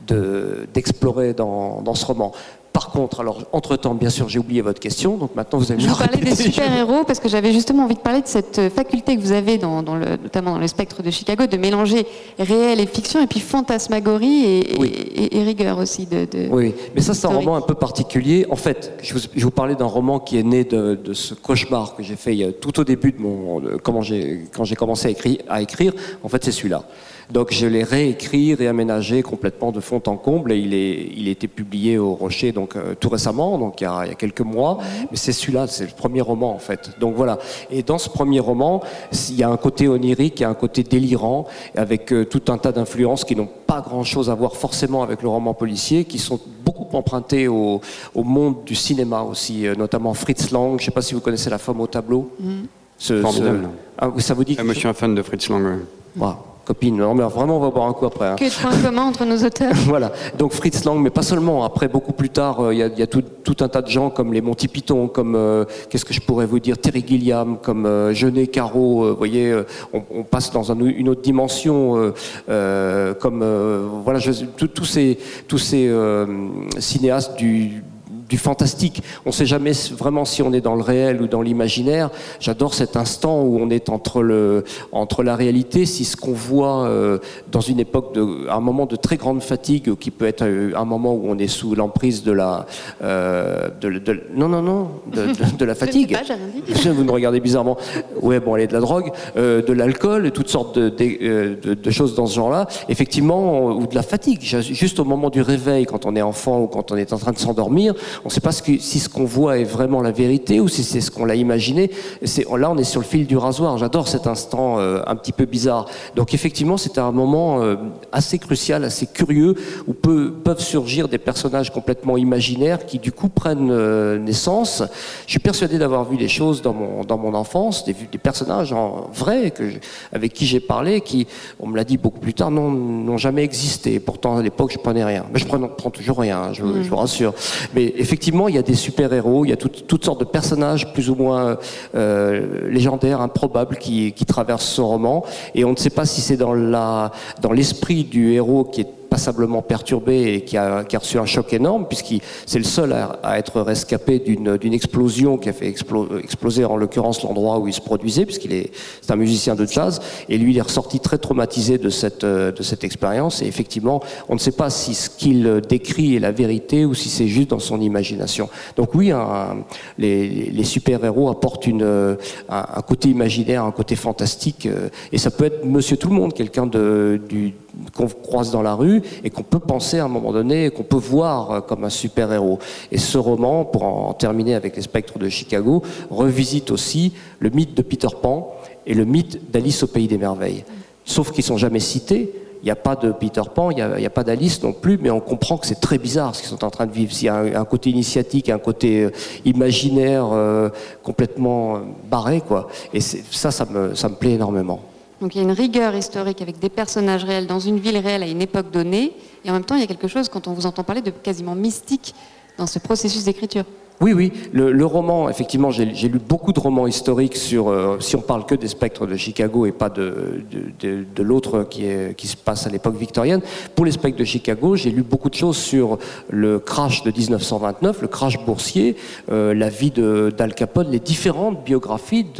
de, d'explorer dans, dans ce roman. Par contre, alors, entre-temps, bien sûr, j'ai oublié votre question, donc maintenant vous allez Je me vous parlais des répéter. super-héros parce que j'avais justement envie de parler de cette faculté que vous avez, dans, dans le, notamment dans le spectre de Chicago, de mélanger réel et fiction, et puis fantasmagorie et, Oui. et, et, et rigueur aussi. De, de Oui, mais ça c'est un historique. roman un peu particulier. En fait, je vous, je vous parlais d'un roman qui est né de, de ce cauchemar que j'ai fait il y a- tout au début de mon, de- comment j'ai, quand j'ai commencé à écrire, à écrire. En fait, c'est celui-là. Donc je l'ai réécrit, réaménagé complètement de fond en comble, et il est, il a été publié au Rocher donc euh, tout récemment, donc il y, a, il y a quelques mois. Mais c'est celui-là, c'est le premier roman en fait. Donc voilà. Et dans ce premier roman, il y a un côté onirique, il y a un côté délirant, avec euh, tout un tas d'influences qui n'ont pas grand-chose à voir forcément avec le roman policier, qui sont beaucoup empruntés au, au monde du cinéma aussi, euh, notamment Fritz Lang. Je ne sais pas si vous connaissez La Femme au tableau. Ce- Formidable. ce- Ah, oui, ça vous dit Ah, moi, je suis un fan de Fritz Lang. ouais. Wow, copine, non, mais vraiment on va boire un coup après. hein. Que de points communs entre nos auteurs. Voilà, donc Fritz Lang, mais pas seulement. Après, beaucoup plus tard, euh, il y a, il y a tout, tout un tas de gens comme les Monty Python, comme, euh, qu'est-ce que je pourrais vous dire, Terry Gilliam, comme euh, Jeunet Caro, euh, vous voyez, euh, on, on passe dans un- une autre dimension, euh, euh, comme, euh, voilà, je- tout- tous ces, tous ces euh, cinéastes du du fantastique. On ne sait jamais vraiment si on est dans le réel ou dans l'imaginaire. J'adore cet instant où on est entre, le, entre la réalité, si ce qu'on voit euh, dans une époque, de, un moment de très grande fatigue, qui peut être un moment où on est sous l'emprise de la... Euh, de, de- non, non, non, de, de- de la fatigue. Je ne sais pas, j'ai rien dit. Vous me regardez bizarrement. Ouais, bon, elle est de la drogue, euh, de l'alcool, toutes sortes de, de, euh, de- de choses dans ce genre-là. Effectivement, ou de la fatigue. Juste au moment du réveil, quand on est enfant ou quand on est en train de s'endormir, on ne sait pas ce que, si ce qu'on voit est vraiment la vérité ou si c'est ce qu'on l'a imaginé. C'est, là, on est sur le fil du rasoir. J'adore cet instant euh, un petit peu bizarre. Donc, effectivement, c'était un moment euh, assez crucial, assez curieux, où peut, peuvent surgir des personnages complètement imaginaires qui, du coup, prennent euh, naissance. Je suis persuadé d'avoir vu des choses dans mon, dans mon enfance, des, des personnages en vrai que je, avec qui j'ai parlé, qui, on me l'a dit beaucoup plus tard, n'ont, n'ont jamais existé. Pourtant, à l'époque, je prenais rien. Mais je prends, prends toujours rien, hein, je, je vous rassure. Mais effectivement, il y a des super-héros, il y a tout, toutes sortes de personnages plus ou moins euh, légendaires, improbables, qui, qui traversent ce roman. Et on ne sait pas si c'est dans, la, dans l'esprit du héros qui est passablement perturbé et qui a, qui a reçu un choc énorme, puisqu'il c'est le seul à, à être rescapé d'une, d'une explosion qui a fait explo, exploser en l'occurrence l'endroit où il se produisait, puisqu'il est c'est un musicien de jazz, et lui il est ressorti très traumatisé de cette, de cette expérience, et effectivement on ne sait pas si ce qu'il décrit est la vérité ou si c'est juste dans son imagination. Donc oui, un, les, les super-héros apportent une, un, un côté imaginaire, un côté fantastique, et ça peut être monsieur tout le monde, quelqu'un de, du qu'on croise dans la rue et qu'on peut penser à un moment donné, qu'on peut voir comme un super-héros. Et ce roman, pour en terminer avec les spectres de Chicago, revisite aussi le mythe de Peter Pan et le mythe d'Alice au Pays des Merveilles. Sauf qu'ils ne sont jamais cités. Il n'y a pas de Peter Pan, il n'y a, a pas d'Alice non plus, mais on comprend que c'est très bizarre ce qu'ils sont en train de vivre. S'il y a un, un côté initiatique, un côté euh, imaginaire euh, complètement barré, quoi. Et c'est, ça, ça me, ça me plaît énormément. Donc il y a une rigueur historique avec des personnages réels dans une ville réelle à une époque donnée, et en même temps il y a quelque chose, quand on vous entend parler, de quasiment mystique dans ce processus d'écriture. Oui, oui, le, le roman, effectivement, j'ai, j'ai lu beaucoup de romans historiques sur, euh, si on parle que des spectres de Chicago et pas de, de, de, de l'autre qui, est, qui se passe à l'époque victorienne. Pour les spectres de Chicago, j'ai lu beaucoup de choses sur le crash de dix-neuf cent vingt-neuf, le crash boursier, euh, la vie de, d'Al Capone, les différentes biographies de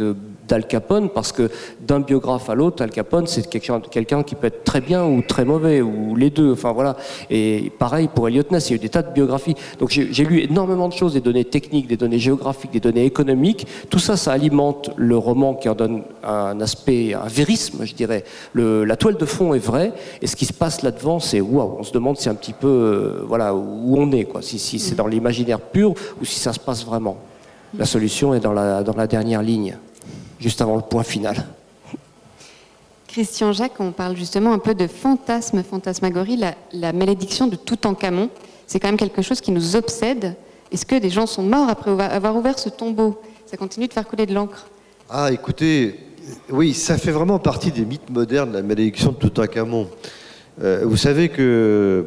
d'Al Capone, parce que d'un biographe à l'autre, Al Capone, c'est quelqu'un, quelqu'un qui peut être très bien ou très mauvais, ou les deux, enfin voilà. Et pareil pour Elliot Ness, il y a eu des tas de biographies. Donc j'ai, j'ai lu énormément de choses, des données techniques, des données géographiques, des données économiques. Tout ça, ça alimente le roman qui en donne un aspect, un vérisme, je dirais. Le, la toile de fond est vraie, et ce qui se passe là-devant, c'est waouh, on se demande si un petit peu, euh, voilà, où on est, quoi. Si, si c'est dans l'imaginaire pur, ou si ça se passe vraiment. La solution est dans la, dans la dernière ligne, juste avant le point final. Christian Jacques, on parle justement un peu de fantasme, fantasmagorie, la, la malédiction de Toutankhamon. C'est quand même quelque chose qui nous obsède. Est-ce que des gens sont morts après avoir ouvert ce tombeau? Ça continue de faire couler de l'encre. Ah, écoutez, oui, ça fait vraiment partie des mythes modernes, la malédiction de Toutankhamon. Euh, vous savez que euh,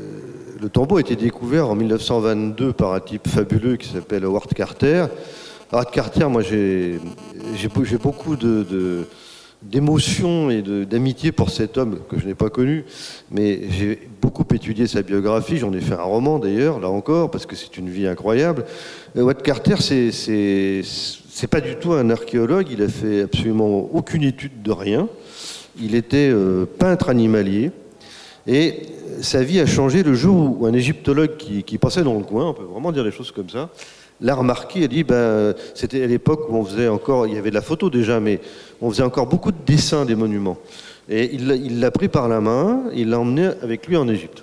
le tombeau a été découvert en mille neuf cent vingt-deux par un type fabuleux qui s'appelle Howard Carter. Howard Carter, moi j'ai, j'ai, j'ai beaucoup de, de, d'émotions et de, d'amitié pour cet homme que je n'ai pas connu, mais j'ai beaucoup étudié sa biographie, j'en ai fait un roman d'ailleurs, là encore, parce que c'est une vie incroyable. Howard Carter, c'est, c'est, c'est pas du tout un archéologue, il a fait absolument aucune étude de rien, il était euh, peintre animalier, et sa vie a changé le jour où un égyptologue qui, qui passait dans le coin, on peut vraiment dire les choses comme ça, l'a remarqué, a dit, ben, c'était à l'époque où on faisait encore, il y avait de la photo déjà, mais on faisait encore beaucoup de dessins des monuments. Et il, il l'a pris par la main, il l'a emmené avec lui en Égypte.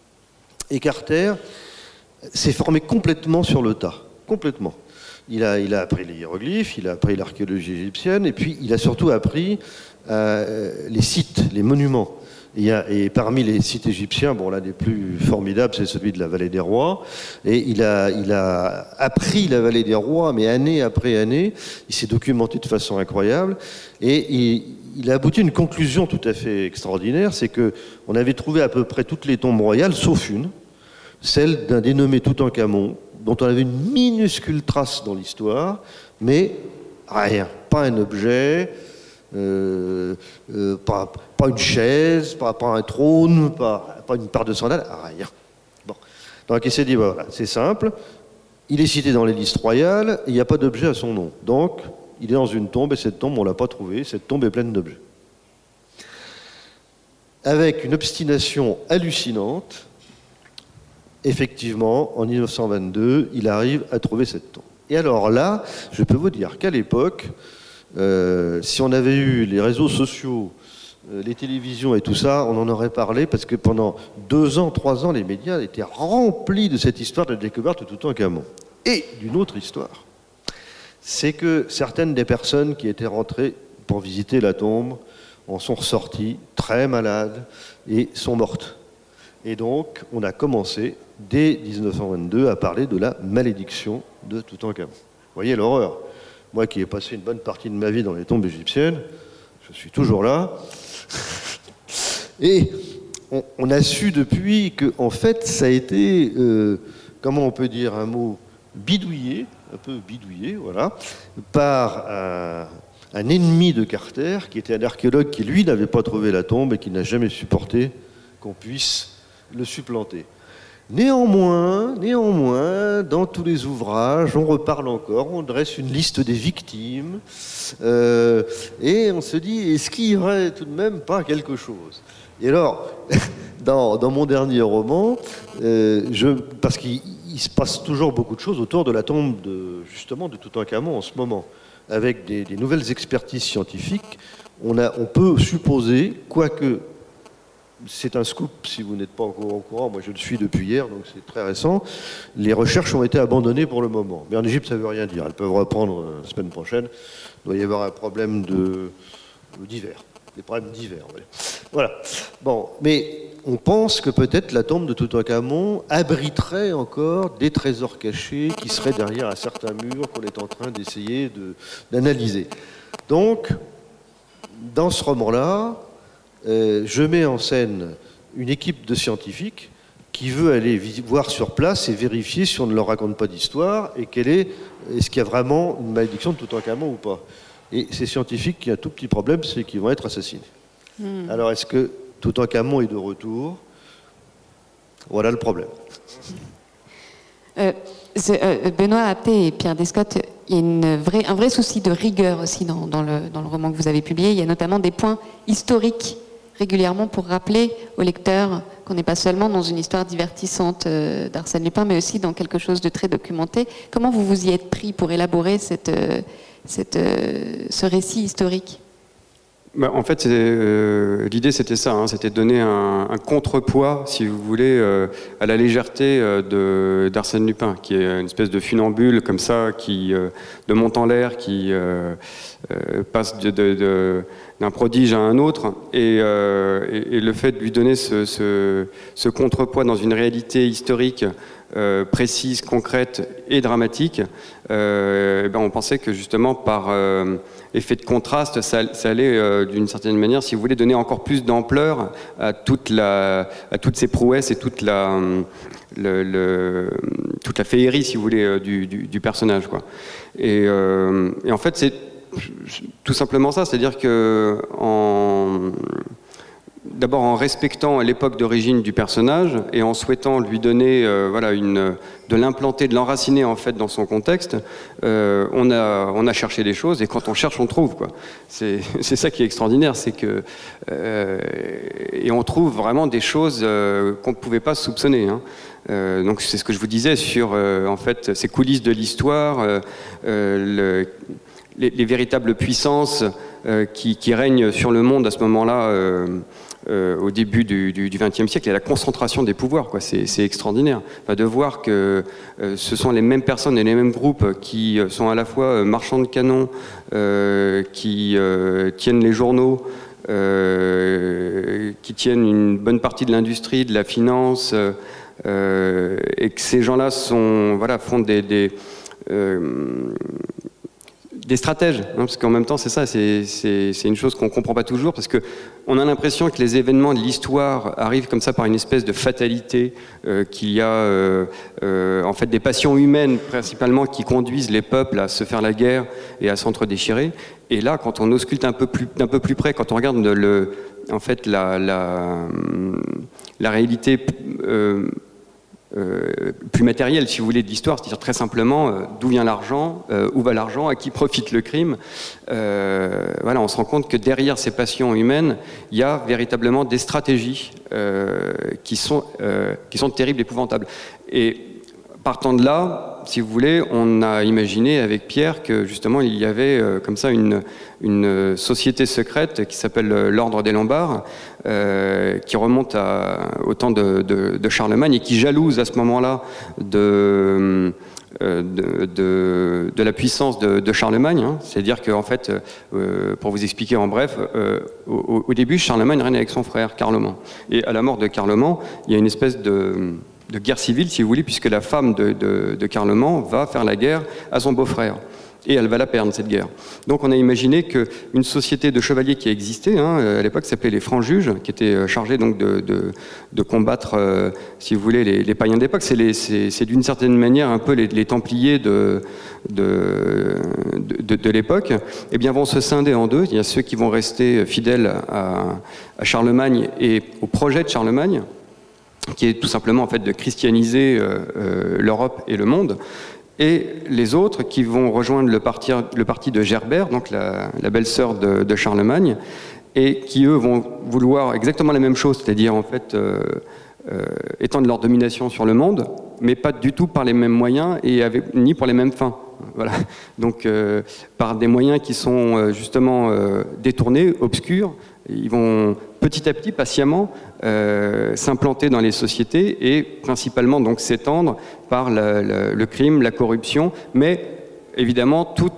Et Carter s'est formé complètement sur le tas, complètement. Il a, il a appris les hiéroglyphes, il a appris l'archéologie égyptienne, et puis il a surtout appris euh, les sites, les monuments. Il y a, et parmi les sites égyptiens, bon, l'un des plus formidables, c'est celui de la Vallée des Rois. Et il a, il a appris la Vallée des Rois, mais année après année. Il s'est documenté de façon incroyable. Et il, il a abouti à une conclusion tout à fait extraordinaire, c'est qu'on avait trouvé à peu près toutes les tombes royales, sauf une, celle d'un dénommé Toutankhamon, dont on avait une minuscule trace dans l'histoire, mais rien, pas un objet. Euh, euh, pas, pas une chaise, pas, pas un trône, pas, pas une paire de sandales, rien. Bon. Donc il s'est dit, voilà, c'est simple, il est cité dans les listes royales, il n'y a pas d'objet à son nom. Donc il est dans une tombe, et cette tombe, on ne l'a pas trouvée, cette tombe est pleine d'objets. Avec une obstination hallucinante, effectivement, en mille neuf cent vingt-deux, il arrive à trouver cette tombe. Et alors là, je peux vous dire qu'à l'époque, Euh, si on avait eu les réseaux sociaux, euh, les télévisions et tout ça, on en aurait parlé parce que pendant deux ans, trois ans, les médias étaient remplis de cette histoire de la découverte de Toutankhamon. Et d'une autre histoire, c'est que certaines des personnes qui étaient rentrées pour visiter la tombe en sont ressorties très malades et sont mortes. Et donc, on a commencé, dès dix-neuf cent vingt-deux, à parler de la malédiction de Toutankhamon. Vous voyez l'horreur. Moi qui ai passé une bonne partie de ma vie dans les tombes égyptiennes, je suis toujours là. Et on, on a su depuis que, en fait, ça a été, euh, comment on peut dire un mot, bidouillé, un peu bidouillé, voilà, par un, un ennemi de Carter, qui était un archéologue qui, lui, n'avait pas trouvé la tombe et qui n'a jamais supporté qu'on puisse le supplanter. Néanmoins, néanmoins, dans tous les ouvrages, on reparle encore, on dresse une liste des victimes, euh, et on se dit, est-ce qu'il y aurait tout de même pas quelque chose? Et alors, dans, dans mon dernier roman, euh, je, parce qu'il il se passe toujours beaucoup de choses autour de la tombe de, justement, de Toutankhamon en ce moment, avec des, des nouvelles expertises scientifiques, on, a, on peut supposer, quoique c'est un scoop si vous n'êtes pas encore au courant, moi je le suis depuis hier, donc c'est très récent, les recherches ont été abandonnées pour le moment. Mais en Égypte, ça ne veut rien dire, elles peuvent reprendre la semaine prochaine. Il doit y avoir un problème de, d'hiver, des problèmes d'hiver. Voilà. Bon, mais on pense que peut-être la tombe de Toutankhamon abriterait encore des trésors cachés qui seraient derrière un certain mur qu'on est en train d'essayer de, d'analyser. Donc, dans ce roman-là, Euh, je mets en scène une équipe de scientifiques qui veut aller voir sur place et vérifier si on ne leur raconte pas d'histoire et quelle est, est-ce qu'il y a vraiment une malédiction de Toutankhamon ou pas. Et ces scientifiques qui ont un tout petit problème, c'est qu'ils vont être assassinés. Mmh. Alors est-ce que Toutankhamon est de retour? Voilà le problème. Euh, euh, Benoît Apté et Pierre Descotte, il y a une vraie, un vrai souci de rigueur aussi dans, dans, le, dans le roman que vous avez publié. Il y a notamment des points historiques régulièrement pour rappeler aux lecteurs qu'on n'est pas seulement dans une histoire divertissante euh, d'Arsène Lupin, mais aussi dans quelque chose de très documenté. Comment vous vous y êtes pris pour élaborer cette, euh, cette, euh, ce récit historique ? Bah, en fait, euh, l'idée c'était ça, hein, c'était de donner un, un contrepoids, si vous voulez, euh, à la légèreté euh, de, d'Arsène Lupin, qui est une espèce de funambule comme ça, qui euh, de monte en l'air, qui euh, euh, passe de, de, de, d'un prodige à un autre, et, euh, et, et le fait de lui donner ce, ce, ce contrepoids dans une réalité historique euh, précise, concrète et dramatique, euh, et ben on pensait que justement par euh, effet de contraste, ça, ça allait euh, d'une certaine manière, si vous voulez, donner encore plus d'ampleur à, toute la, à toutes ces prouesses et toute la, le, le, toute la féerie, si vous voulez, du, du, du personnage, quoi. Et, euh, et en fait, c'est tout simplement ça, c'est-à-dire que en, d'abord en respectant l'époque d'origine du personnage et en souhaitant lui donner euh, voilà, une, de l'implanter, de l'enraciner en fait dans son contexte, euh, on, a, on a cherché des choses et quand on cherche, on trouve, quoi. C'est, c'est ça qui est extraordinaire, c'est que euh, et on trouve vraiment des choses euh, qu'on ne pouvait pas soupçonner, hein. Euh, donc c'est ce que je vous disais sur euh, en fait ces coulisses de l'histoire, euh, euh, le, les, les véritables puissances euh, qui, qui règnent sur le monde à ce moment-là. Euh, Euh, au début du vingtième siècle, et la concentration des pouvoirs, quoi. C'est, c'est extraordinaire. Enfin, de voir que euh, ce sont les mêmes personnes et les mêmes groupes qui sont à la fois euh, marchands de canons, euh, qui euh, tiennent les journaux, euh, qui tiennent une bonne partie de l'industrie, de la finance, euh, et que ces gens-là sont, voilà, font des... des euh, des stratèges, hein, parce qu'en même temps c'est ça, c'est, c'est, c'est une chose qu'on ne comprend pas toujours, parce qu'on a l'impression que les événements de l'histoire arrivent comme ça par une espèce de fatalité, euh, qu'il y a euh, euh, en fait des passions humaines principalement qui conduisent les peuples à se faire la guerre et à s'entre-déchirer. Et là, quand on ausculte un peu plus, d'un peu plus près, quand on regarde le, en fait la, la, la réalité euh, Euh, plus matériel, si vous voulez, de l'histoire, c'est-à-dire très simplement euh, d'où vient l'argent, euh, où va l'argent, à qui profite le crime. Euh, voilà, on se rend compte que derrière ces passions humaines, il y a véritablement des stratégies euh, qui sont euh, qui sont terribles, épouvantables. Et partant de là, si vous voulez, on a imaginé avec Pierre que justement il y avait euh, comme ça une, une société secrète qui s'appelle l'Ordre des Lombards, euh, qui remonte à, au temps de, de, de Charlemagne et qui jalouse à ce moment-là de, euh, de, de, de la puissance de, de Charlemagne. Hein. C'est-à-dire qu'en fait, euh, pour vous expliquer en bref, euh, au, au début, Charlemagne règne avec son frère Carloman. Et à la mort de Carloman, il y a une espèce de... de guerre civile, si vous voulez, puisque la femme de, de, de Carloman va faire la guerre à son beau-frère. Et elle va la perdre, cette guerre. Donc on a imaginé qu'une société de chevaliers qui existait, hein, à l'époque, s'appelait les Francs-Juges, qui étaient chargés donc de, de, de combattre, euh, si vous voulez, les, les païens d'époque. C'est, les, c'est, c'est d'une certaine manière un peu les, les Templiers de, de, de, de l'époque. Eh bien, vont se scinder en deux. Il y a ceux qui vont rester fidèles à, à Charlemagne et au projet de Charlemagne, qui est tout simplement en fait de christianiser euh, euh, l'Europe et le monde, et les autres qui vont rejoindre le parti, le parti de Gerbert, donc la, la belle-sœur de, de Charlemagne, et qui eux vont vouloir exactement la même chose, c'est-à-dire en fait euh, euh, étendre leur domination sur le monde, mais pas du tout par les mêmes moyens et avec, ni pour les mêmes fins. Voilà. Donc euh, par des moyens qui sont euh, justement euh, détournés, obscurs. Ils vont petit à petit, patiemment, euh, s'implanter dans les sociétés et principalement donc s'étendre par le, le, le crime, la corruption, mais évidemment tout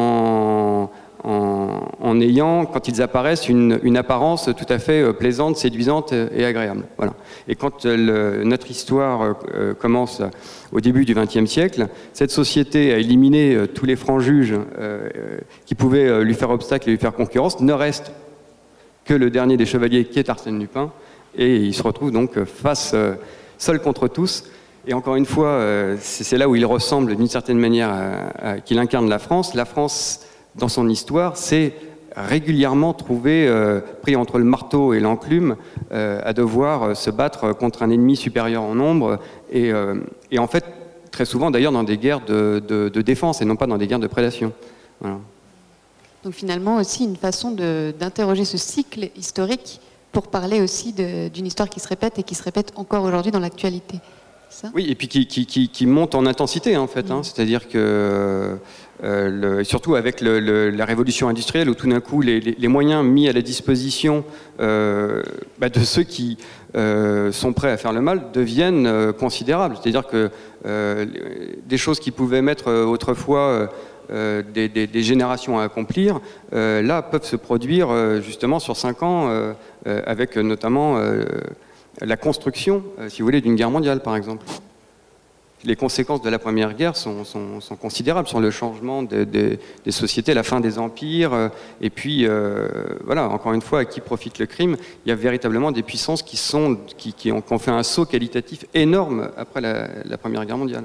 en, en, en ayant, quand ils apparaissent, une, une apparence tout à fait plaisante, séduisante et agréable. Voilà. Et quand le, notre histoire euh, commence au début du vingtième siècle, cette société a éliminé euh, tous les francs-juges euh, qui pouvaient euh, lui faire obstacle et lui faire concurrence, ne reste que le dernier des chevaliers qui est Arsène Lupin, et il se retrouve donc face, euh, seul contre tous. Et encore une fois, euh, c'est, c'est là où il ressemble d'une certaine manière à, à, qu'il incarne la France. La France, dans son histoire, s'est régulièrement trouvée euh, pris entre le marteau et l'enclume, euh, à devoir se battre contre un ennemi supérieur en nombre. Et, euh, et en fait, très souvent d'ailleurs dans des guerres de, de, de défense et non pas dans des guerres de prédation. Voilà. Donc finalement aussi une façon de, d'interroger ce cycle historique pour parler aussi de, d'une histoire qui se répète et qui se répète encore aujourd'hui dans l'actualité. C'est ça ? Oui, et puis qui, qui, qui, qui monte en intensité en fait. Hein. C'est-à-dire que, euh, le, surtout avec le, le, la révolution industrielle où tout d'un coup les, les, les moyens mis à la disposition euh, bah, de ceux qui euh, sont prêts à faire le mal deviennent euh, considérables. C'est-à-dire que euh, des choses qui pouvaient mettre euh, autrefois... Euh, Euh, des, des, des générations à accomplir, euh, là peuvent se produire euh, justement sur cinq ans, euh, euh, avec notamment euh, la construction, euh, si vous voulez, d'une guerre mondiale, par exemple. Les conséquences de la Première Guerre sont, sont, sont considérables sur le changement de, de, des sociétés, la fin des empires, euh, et puis, euh, voilà, encore une fois, à qui profite le crime. Il y a véritablement des puissances qui, sont, qui, qui, ont, qui ont fait un saut qualitatif énorme après la, la Première Guerre mondiale.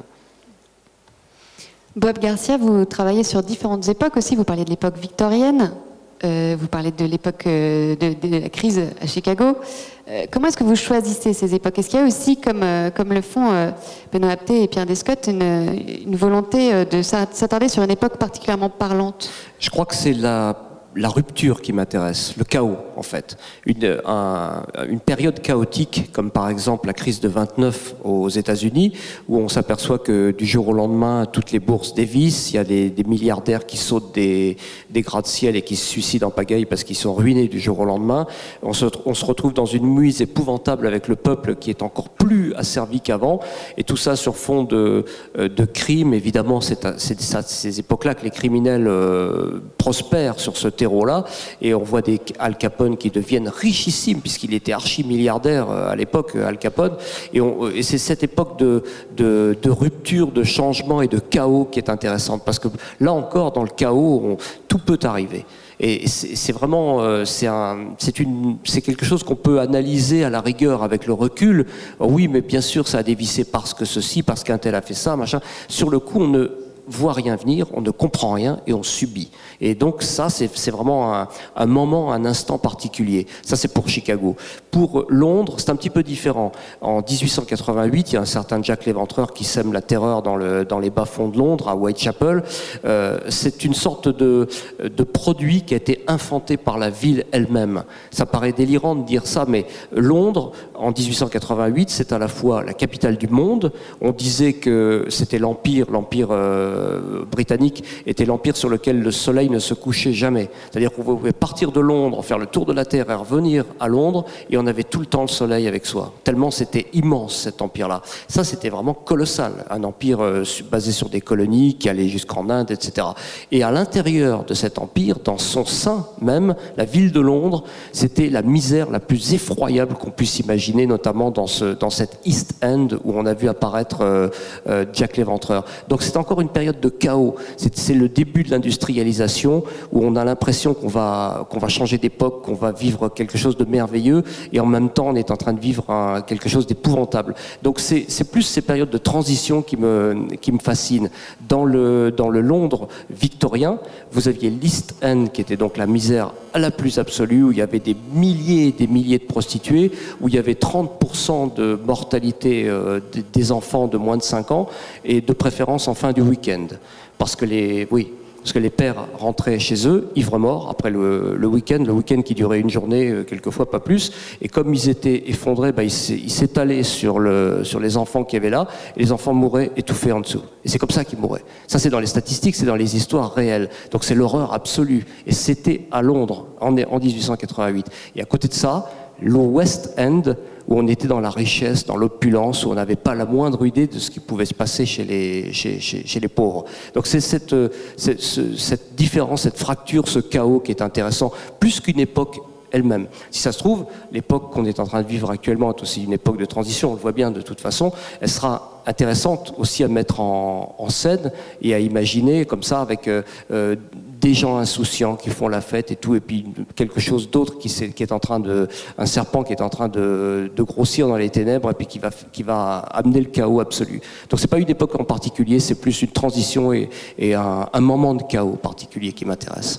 Bob Garcia, vous travaillez sur différentes époques aussi. Vous parlez de l'époque victorienne, euh, vous parlez de l'époque euh, de, de la crise à Chicago. Euh, comment est-ce que vous choisissez ces époques ? Est-ce qu'il y a aussi, comme, euh, comme le font euh, Benoît Apthé et Pierre Descottes, une, une volonté de s'attarder sur une époque particulièrement parlante ? Je crois que c'est la... la rupture qui m'intéresse, le chaos en fait. Une, un, une période chaotique comme par exemple la crise de vingt-neuf aux États-Unis où on s'aperçoit que du jour au lendemain toutes les bourses dévissent, il y a des, des milliardaires qui sautent des, des gratte-ciel et qui se suicident en pagaille parce qu'ils sont ruinés du jour au lendemain. On se, on se retrouve dans une mouise épouvantable avec le peuple qui est encore plus asservi qu'avant et tout ça sur fond de, de crimes. Évidemment c'est à c'est ces époques-là que les criminels euh, prospèrent sur ce terrain là et on voit des Al Capone qui deviennent richissimes puisqu'il était archi-milliardaire à l'époque, Al Capone, et, on, et c'est cette époque de, de, de rupture, de changement et de chaos qui est intéressante parce que là encore dans le chaos on, tout peut arriver. Et c'est, c'est vraiment, c'est, un, c'est, une, c'est quelque chose qu'on peut analyser à la rigueur avec le recul. Oui, mais bien sûr, ça a dévissé parce que ceci, parce qu'un tel a fait ça, machin. Sur le coup, on ne voit rien venir, on ne comprend rien et on subit. Et donc ça, c'est, c'est vraiment un, un moment, un instant particulier. Ça, c'est pour Chicago. Pour Londres, c'est un petit peu différent. En dix-huit cent quatre-vingt-huit, il y a un certain Jack l'Éventreur qui sème la terreur dans, le, dans les bas-fonds de Londres, à Whitechapel. Euh, c'est une sorte de, de produit qui a été inventé par la ville elle-même. Ça paraît délirant de dire ça, mais Londres, en dix-huit cent quatre-vingt-huit, c'est à la fois la capitale du monde. On disait que c'était l'empire, l'empire euh, britannique était l'empire sur lequel le soleil ne se couchait jamais. C'est-à-dire qu'on pouvait partir de Londres, faire le tour de la Terre et revenir à Londres, et on avait tout le temps le soleil avec soi. Tellement c'était immense cet empire-là. Ça, c'était vraiment colossal. Un empire euh, basé sur des colonies qui allaient jusqu'en Inde, et cetera. Et à l'intérieur de cet empire, dans son sein même, la ville de Londres, c'était la misère la plus effroyable qu'on puisse imaginer, notamment dans, ce, dans cette East End où on a vu apparaître euh, euh, Jack l'Éventreur. Donc c'est encore une période de chaos. C'est, c'est le début de l'industrialisation où on a l'impression qu'on va, qu'on va changer d'époque, qu'on va vivre quelque chose de merveilleux et en même temps on est en train de vivre un, quelque chose d'épouvantable. Donc c'est, c'est plus ces périodes de transition qui me, qui me fascinent. Dans le, dans le Londres victorien, vous aviez l'East End qui était donc la misère à la plus absolue, où il y avait des milliers et des milliers de prostituées, où il y avait trente pour cent de mortalité euh, des enfants de moins de cinq ans et de préférence en fin du week-end. Parce que les, oui, parce que les pères rentraient chez eux, ivres-morts, après le, le week-end, le week-end qui durait une journée, quelquefois pas plus, et comme ils étaient effondrés, bah, ils, ils s'étalaient sur, le, sur les enfants qu'il y avait là, et les enfants mouraient étouffés en dessous. Et c'est comme ça qu'ils mouraient. Ça, c'est dans les statistiques, c'est dans les histoires réelles. Donc c'est l'horreur absolue. Et c'était à Londres, en, en dix-huit cent quatre-vingt-huit. Et à côté de ça, le West End, où on était dans la richesse, dans l'opulence, où on n'avait pas la moindre idée de ce qui pouvait se passer chez les, chez, chez, chez les pauvres. Donc c'est cette, cette, cette différence, cette fracture, ce chaos qui est intéressant, plus qu'une époque elle-même. Si ça se trouve, l'époque qu'on est en train de vivre actuellement est aussi une époque de transition, on le voit bien de toute façon, elle sera intéressante aussi à mettre en, en scène et à imaginer comme ça avec euh, euh, des gens insouciants qui font la fête et tout, et puis quelque chose d'autre qui, qui est en train de, un serpent qui est en train de, de grossir dans les ténèbres et puis qui va, qui va amener le chaos absolu. Donc c'est pas une époque en particulier, c'est plus une transition et, et un, un moment de chaos particulier qui m'intéresse.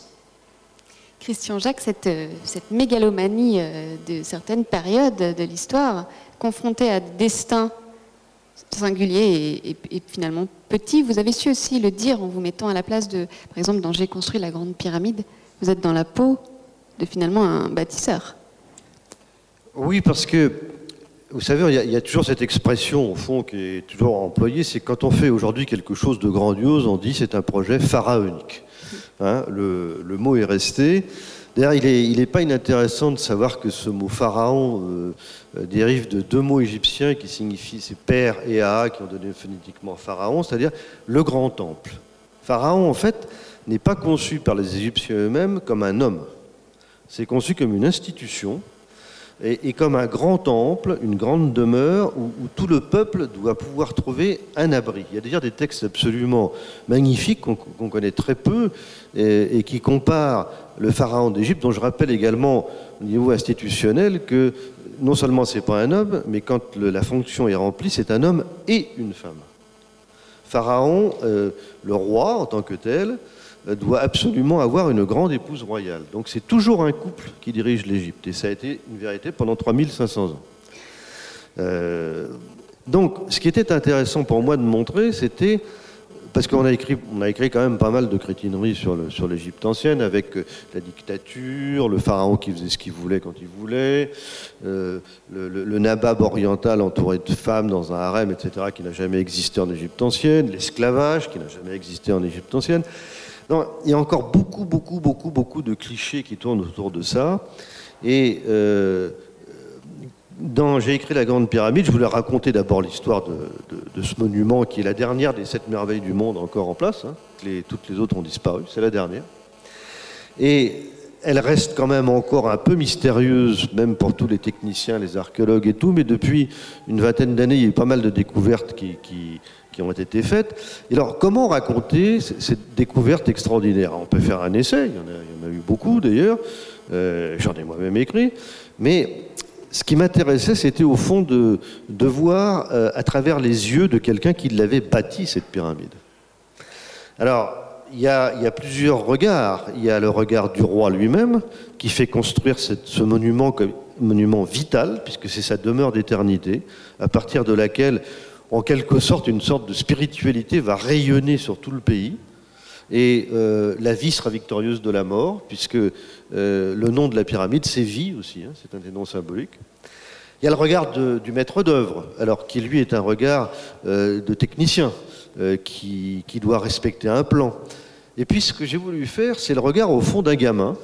Christian Jacques, cette, cette mégalomanie de certaines périodes de l'histoire, confrontée à des destins singulier et, et, et finalement petit. Vous avez su aussi le dire en vous mettant à la place de, par exemple, dans J'ai construit la grande pyramide, vous êtes dans la peau de finalement un bâtisseur. Oui, parce que, vous savez, il y, a, il y a toujours cette expression, au fond, qui est toujours employée, c'est quand on fait aujourd'hui quelque chose de grandiose, on dit c'est un projet pharaonique. Hein, le, le mot est resté. D'ailleurs, il n'est il est pas inintéressant de savoir que ce mot pharaon euh, dérive de deux mots égyptiens qui signifient, c'est père et Aa, qui ont donné phonétiquement pharaon, c'est-à-dire le grand temple. Pharaon, en fait, n'est pas conçu par les Égyptiens eux-mêmes comme un homme. C'est conçu comme une institution et, et comme un grand temple, une grande demeure où, où tout le peuple doit pouvoir trouver un abri. Il y a d'ailleurs des textes absolument magnifiques qu'on qu'on connaît très peu et, et qui comparent le pharaon d'Égypte, dont je rappelle également au niveau institutionnel que non seulement c'est pas un homme, mais quand le, la fonction est remplie, c'est un homme et une femme. Pharaon, euh, le roi en tant que tel, doit absolument avoir une grande épouse royale. Donc c'est toujours un couple qui dirige l'Égypte. Et ça a été une vérité pendant trois mille cinq cents ans. Euh, donc ce qui était intéressant pour moi de montrer, c'était... Parce qu'on a écrit, on a écrit quand même pas mal de crétineries sur, le, sur l'Égypte ancienne, avec la dictature, le pharaon qui faisait ce qu'il voulait quand il voulait, euh, le, le, le nabab oriental entouré de femmes dans un harem, et cetera, qui n'a jamais existé en Égypte ancienne, l'esclavage qui n'a jamais existé en Égypte ancienne. Non, il y a encore beaucoup, beaucoup, beaucoup, beaucoup de clichés qui tournent autour de ça. Et euh, dans J'ai écrit la grande pyramide, je voulais raconter d'abord l'histoire de, de, de ce monument qui est la dernière des sept merveilles du monde encore en place. Hein. Les, toutes les autres ont disparu, c'est la dernière. Et elle reste quand même encore un peu mystérieuse, même pour tous les techniciens, les archéologues et tout, mais depuis une vingtaine d'années, il y a eu pas mal de découvertes qui... qui qui ont été faites. Et alors, comment raconter cette découverte extraordinaire? On peut faire un essai, il y en a, il y en a eu beaucoup d'ailleurs, euh, j'en ai moi-même écrit, mais ce qui m'intéressait, c'était au fond de, de voir euh, à travers les yeux de quelqu'un qui l'avait bâti, cette pyramide. Alors, il y a, il y a plusieurs regards. Il y a le regard du roi lui-même, qui fait construire cette, ce monument comme monument vital, puisque c'est sa demeure d'éternité, à partir de laquelle en quelque sorte, une sorte de spiritualité va rayonner sur tout le pays et euh, la vie sera victorieuse de la mort, puisque euh, le nom de la pyramide, c'est vie aussi, hein, c'est un des noms symboliques. Il y a le regard de, du maître d'œuvre, alors qui lui est un regard euh, de technicien, euh, qui, qui doit respecter un plan. Et puis ce que j'ai voulu faire, c'est le regard au fond d'un gamin,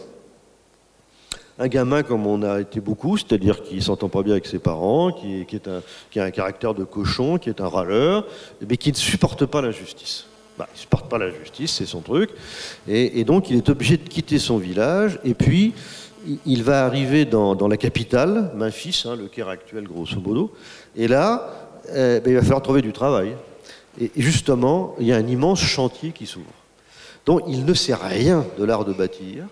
un gamin comme on a été beaucoup, c'est-à-dire qui ne s'entend pas bien avec ses parents, qui, qui, est un, qui a un caractère de cochon, qui est un râleur, mais qui ne supporte pas l'injustice. Bah, il ne supporte pas l'injustice, c'est son truc. Et, et donc il est obligé de quitter son village, et puis il va arriver dans, dans la capitale, Memphis, hein, le Caire actuel grosso modo, et là, euh, ben, il va falloir trouver du travail. Et, et justement, il y a un immense chantier qui s'ouvre. Donc il ne sait rien de l'art de bâtir.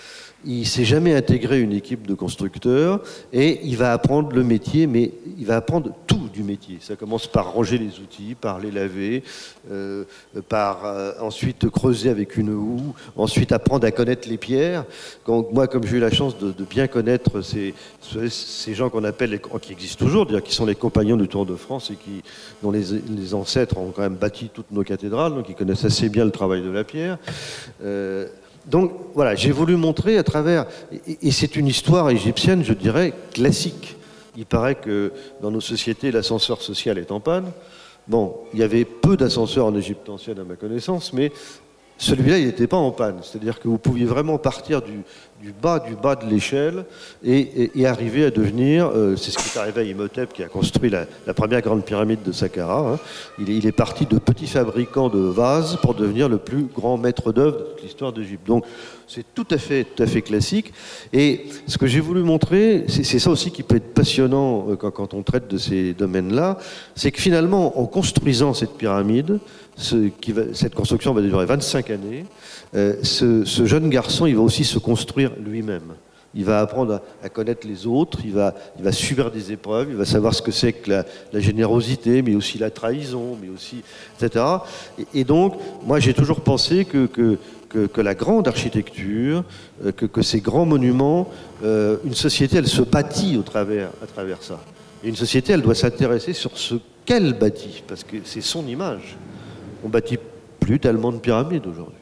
Il ne s'est jamais intégré une équipe de constructeurs et il va apprendre le métier, mais il va apprendre tout du métier. Ça commence par ranger les outils, par les laver, euh, par euh, ensuite creuser avec une houe, ensuite apprendre à connaître les pierres. Quand, moi, comme j'ai eu la chance de, de bien connaître ces, ces gens qu'on appelle, les, qui existent toujours, c'est-à-dire qui sont les compagnons du Tour de France et qui, dont les, les ancêtres ont quand même bâti toutes nos cathédrales, donc ils connaissent assez bien le travail de la pierre. Euh, Donc voilà, j'ai voulu montrer à travers, et, et c'est une histoire égyptienne, je dirais, classique. Il paraît que dans nos sociétés, l'ascenseur social est en panne. Bon, il y avait peu d'ascenseurs en Égypte ancienne à ma connaissance, mais celui-là, il n'était pas en panne. C'est-à-dire que vous pouviez vraiment partir du, du bas du bas de l'échelle et, et, et arriver à devenir, euh, c'est ce qui est arrivé à Imhotep qui a construit la, la première grande pyramide de Saqqara. Hein. Il, est, il est parti de petits fabricants de vases pour devenir le plus grand maître d'œuvre de toute l'histoire d'Égypte. Donc c'est tout à fait, tout à fait classique. Et ce que j'ai voulu montrer, c'est, c'est ça aussi qui peut être passionnant quand, quand on traite de ces domaines-là, c'est que finalement, en construisant cette pyramide, ce qui va, cette construction va durer vingt-cinq années, euh, ce, ce jeune garçon, il va aussi se construire lui-même. Il va apprendre à, à connaître les autres, il va, il va subir des épreuves, il va savoir ce que c'est que la, la générosité, mais aussi la trahison, mais aussi, et cetera. Et, et donc, moi, j'ai toujours pensé que, que, que, que la grande architecture, euh, que, que ces grands monuments, euh, une société, elle se bâtit au travers, à travers ça. Et une société, elle doit s'intéresser sur ce qu'elle bâtit, parce que c'est son image. On bâtit plus tellement de pyramides aujourd'hui.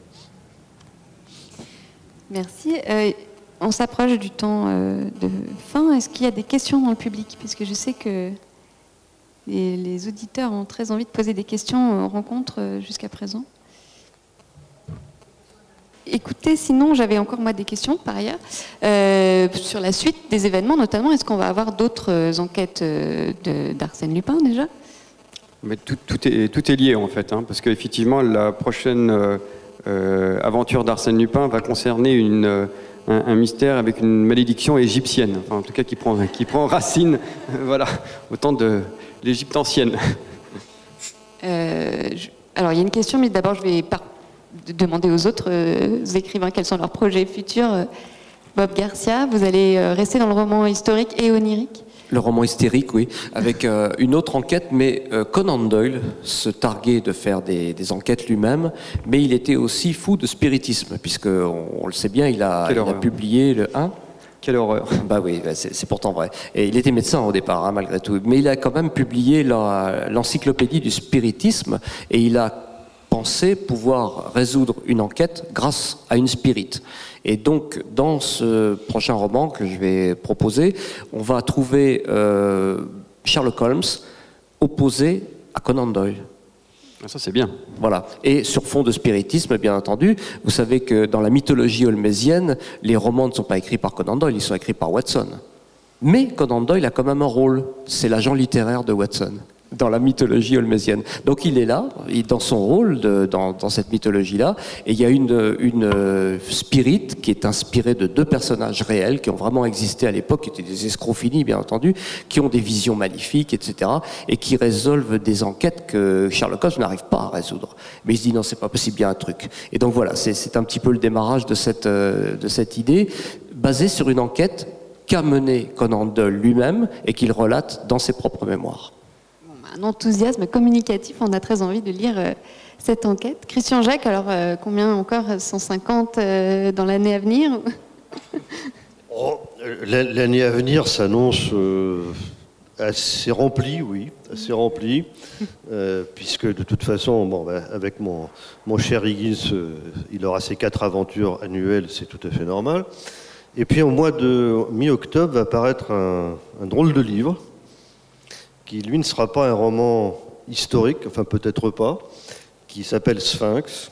Merci. Euh, on s'approche du temps euh, de fin. Est-ce qu'il y a des questions dans le public? Parce que je sais que les, les auditeurs ont très envie de poser des questions aux rencontres euh, jusqu'à présent. Écoutez, sinon, j'avais encore moi des questions par ailleurs. Euh, sur la suite des événements, notamment, est-ce qu'on va avoir d'autres euh, enquêtes euh, de, d'Arsène Lupin déjà? Mais tout, tout, est, tout est lié en fait, hein, parce qu'effectivement, la prochaine euh, euh, aventure d'Arsène Lupin va concerner une, euh, un, un mystère avec une malédiction égyptienne, enfin, en tout cas qui prend, qui prend racine euh, voilà, au temps de l'Égypte ancienne. Euh, je, alors, il y a une question, mais d'abord, je vais par de demander aux autres euh, écrivains quels sont leurs projets futurs. Bob Garcia, vous allez euh, rester dans le roman historique et onirique? Le roman hystérique, oui, avec euh, une autre enquête, mais euh, Conan Doyle se targuait de faire des, des enquêtes lui-même, mais il était aussi fou de spiritisme, puisque on, on le sait bien, il a, il a publié le un. Quelle horreur. Bah oui, bah c'est, c'est pourtant vrai. Et il était médecin au départ, hein, malgré tout, mais il a quand même publié la, l'encyclopédie du spiritisme, et il a pensé pouvoir résoudre une enquête grâce à une spirite. Et donc, dans ce prochain roman que je vais proposer, on va trouver euh, Sherlock Holmes opposé à Conan Doyle. Ça, c'est bien. Voilà. Et sur fond de spiritisme, bien entendu, vous savez que dans la mythologie holmésienne, les romans ne sont pas écrits par Conan Doyle, ils sont écrits par Watson. Mais Conan Doyle a quand même un rôle. C'est l'agent littéraire de Watson dans la mythologie holmésienne. Donc il est là, il, dans son rôle, de, dans, dans cette mythologie-là, et il y a une, une euh, spirit qui est inspirée de deux personnages réels qui ont vraiment existé à l'époque, qui étaient des escrocs finis, bien entendu, qui ont des visions maléfiques, et cetera, et qui résolvent des enquêtes que Sherlock Holmes n'arrive pas à résoudre. Mais il se dit non, c'est pas possible, il y a un truc. Et donc voilà, c'est, c'est un petit peu le démarrage de cette, euh, de cette idée, basée sur une enquête qu'a menée Conan Doyle lui-même et qu'il relate dans ses propres mémoires. Un enthousiasme communicatif, on a très envie de lire euh, cette enquête. Christian Jacques, alors euh, combien encore? cent cinquante euh, dans l'année à venir? Oh, l'année à venir s'annonce euh, assez remplie, oui, assez remplie, euh, puisque de toute façon, bon, bah, avec mon, mon cher Higgins, euh, il aura ses quatre aventures annuelles, c'est tout à fait normal. Et puis au mois de mi-octobre va paraître un, un drôle de livre, qui lui ne sera pas un roman historique, enfin peut-être pas, qui s'appelle Sphinx,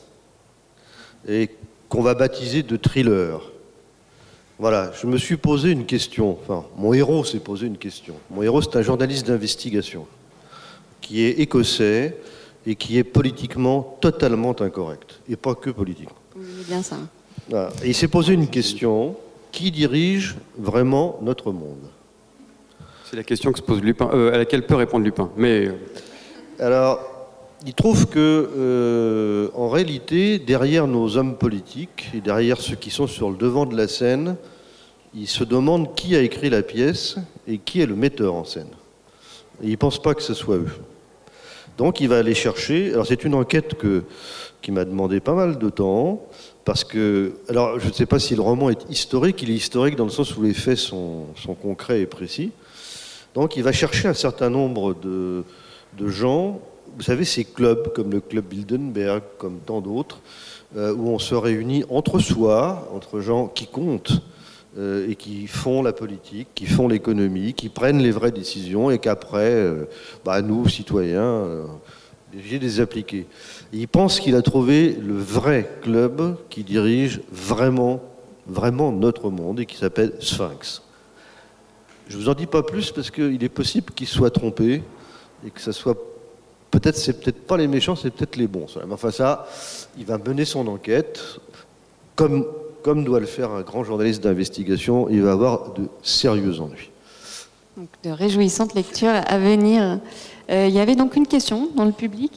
et qu'on va baptiser de thriller. Voilà, je me suis posé une question, enfin mon héros s'est posé une question. Mon héros c'est un journaliste d'investigation, qui est écossais et qui est politiquement totalement incorrect, et pas que politiquement. Oui, bien ça. Voilà. Et il s'est posé une question, qui dirige vraiment notre monde ? C'est la question que se pose Lupin, euh, à laquelle peut répondre Lupin. Mais alors, il trouve que, euh, en réalité, derrière nos hommes politiques et derrière ceux qui sont sur le devant de la scène, il se demande qui a écrit la pièce et qui est le metteur en scène. Et il ne pense pas que ce soit eux. Donc, il va aller chercher. Alors, c'est une enquête que, qui m'a demandé pas mal de temps, parce que, alors, je ne sais pas si le roman est historique. Il est historique dans le sens où les faits sont, sont concrets et précis. Donc il va chercher un certain nombre de, de gens, vous savez, ces clubs comme le club Bilderberg, comme tant d'autres, euh, où on se réunit entre soi, entre gens qui comptent euh, et qui font la politique, qui font l'économie, qui prennent les vraies décisions et qu'après, euh, bah, nous, citoyens, euh, obligés de les appliquer. Et il pense qu'il a trouvé le vrai club qui dirige vraiment, vraiment notre monde et qui s'appelle Sphinx. Je ne vous en dis pas plus parce qu'il est possible qu'il soit trompé et que ça soit... Peut-être, c'est peut-être pas les méchants, c'est peut-être les bons. Mais enfin ça, il va mener son enquête comme, comme doit le faire un grand journaliste d'investigation. Il va avoir de sérieux ennuis. Donc, de réjouissantes lectures à venir. Euh, il y avait donc une question dans le public.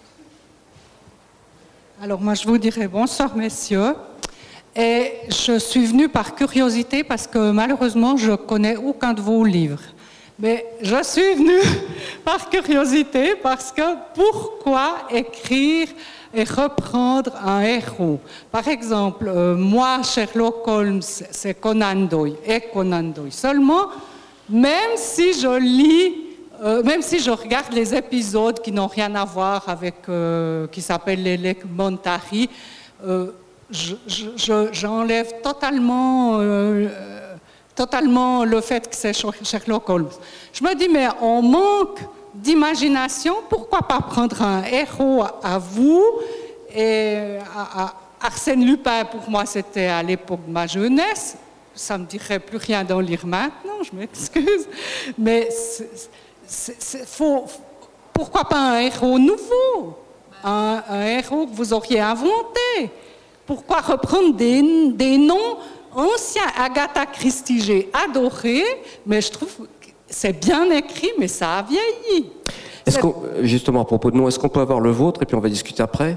Alors moi je vous dirais bonsoir messieurs. Et je suis venue par curiosité parce que malheureusement je ne connais aucun de vos livres. Mais je suis venue par curiosité parce que pourquoi écrire et reprendre un héros? Par exemple, euh, moi, Sherlock Holmes, c'est Conan Doyle et Conan Doyle seulement, même si je lis euh, même si je regarde les épisodes qui n'ont rien à voir avec, euh, qui s'appellent les Elementary, euh, je, je, j'enlève totalement, euh, totalement le fait que c'est Sherlock Holmes. Je me dis, mais on manque d'imagination, pourquoi pas prendre un héros à vous et à, à Arsène Lupin, pour moi, c'était à l'époque de ma jeunesse. Ça ne me dirait plus rien d'en lire maintenant, je m'excuse. Mais c'est, c'est, c'est, faut, pourquoi pas un héros nouveau, un, un héros que vous auriez inventé? Pourquoi reprendre des, des noms anciens? Agatha Christie, j'ai adoré, mais je trouve que c'est bien écrit, mais ça a vieilli. Est-ce qu'on, justement, à propos de noms, est-ce qu'on peut avoir le vôtre et puis on va discuter après?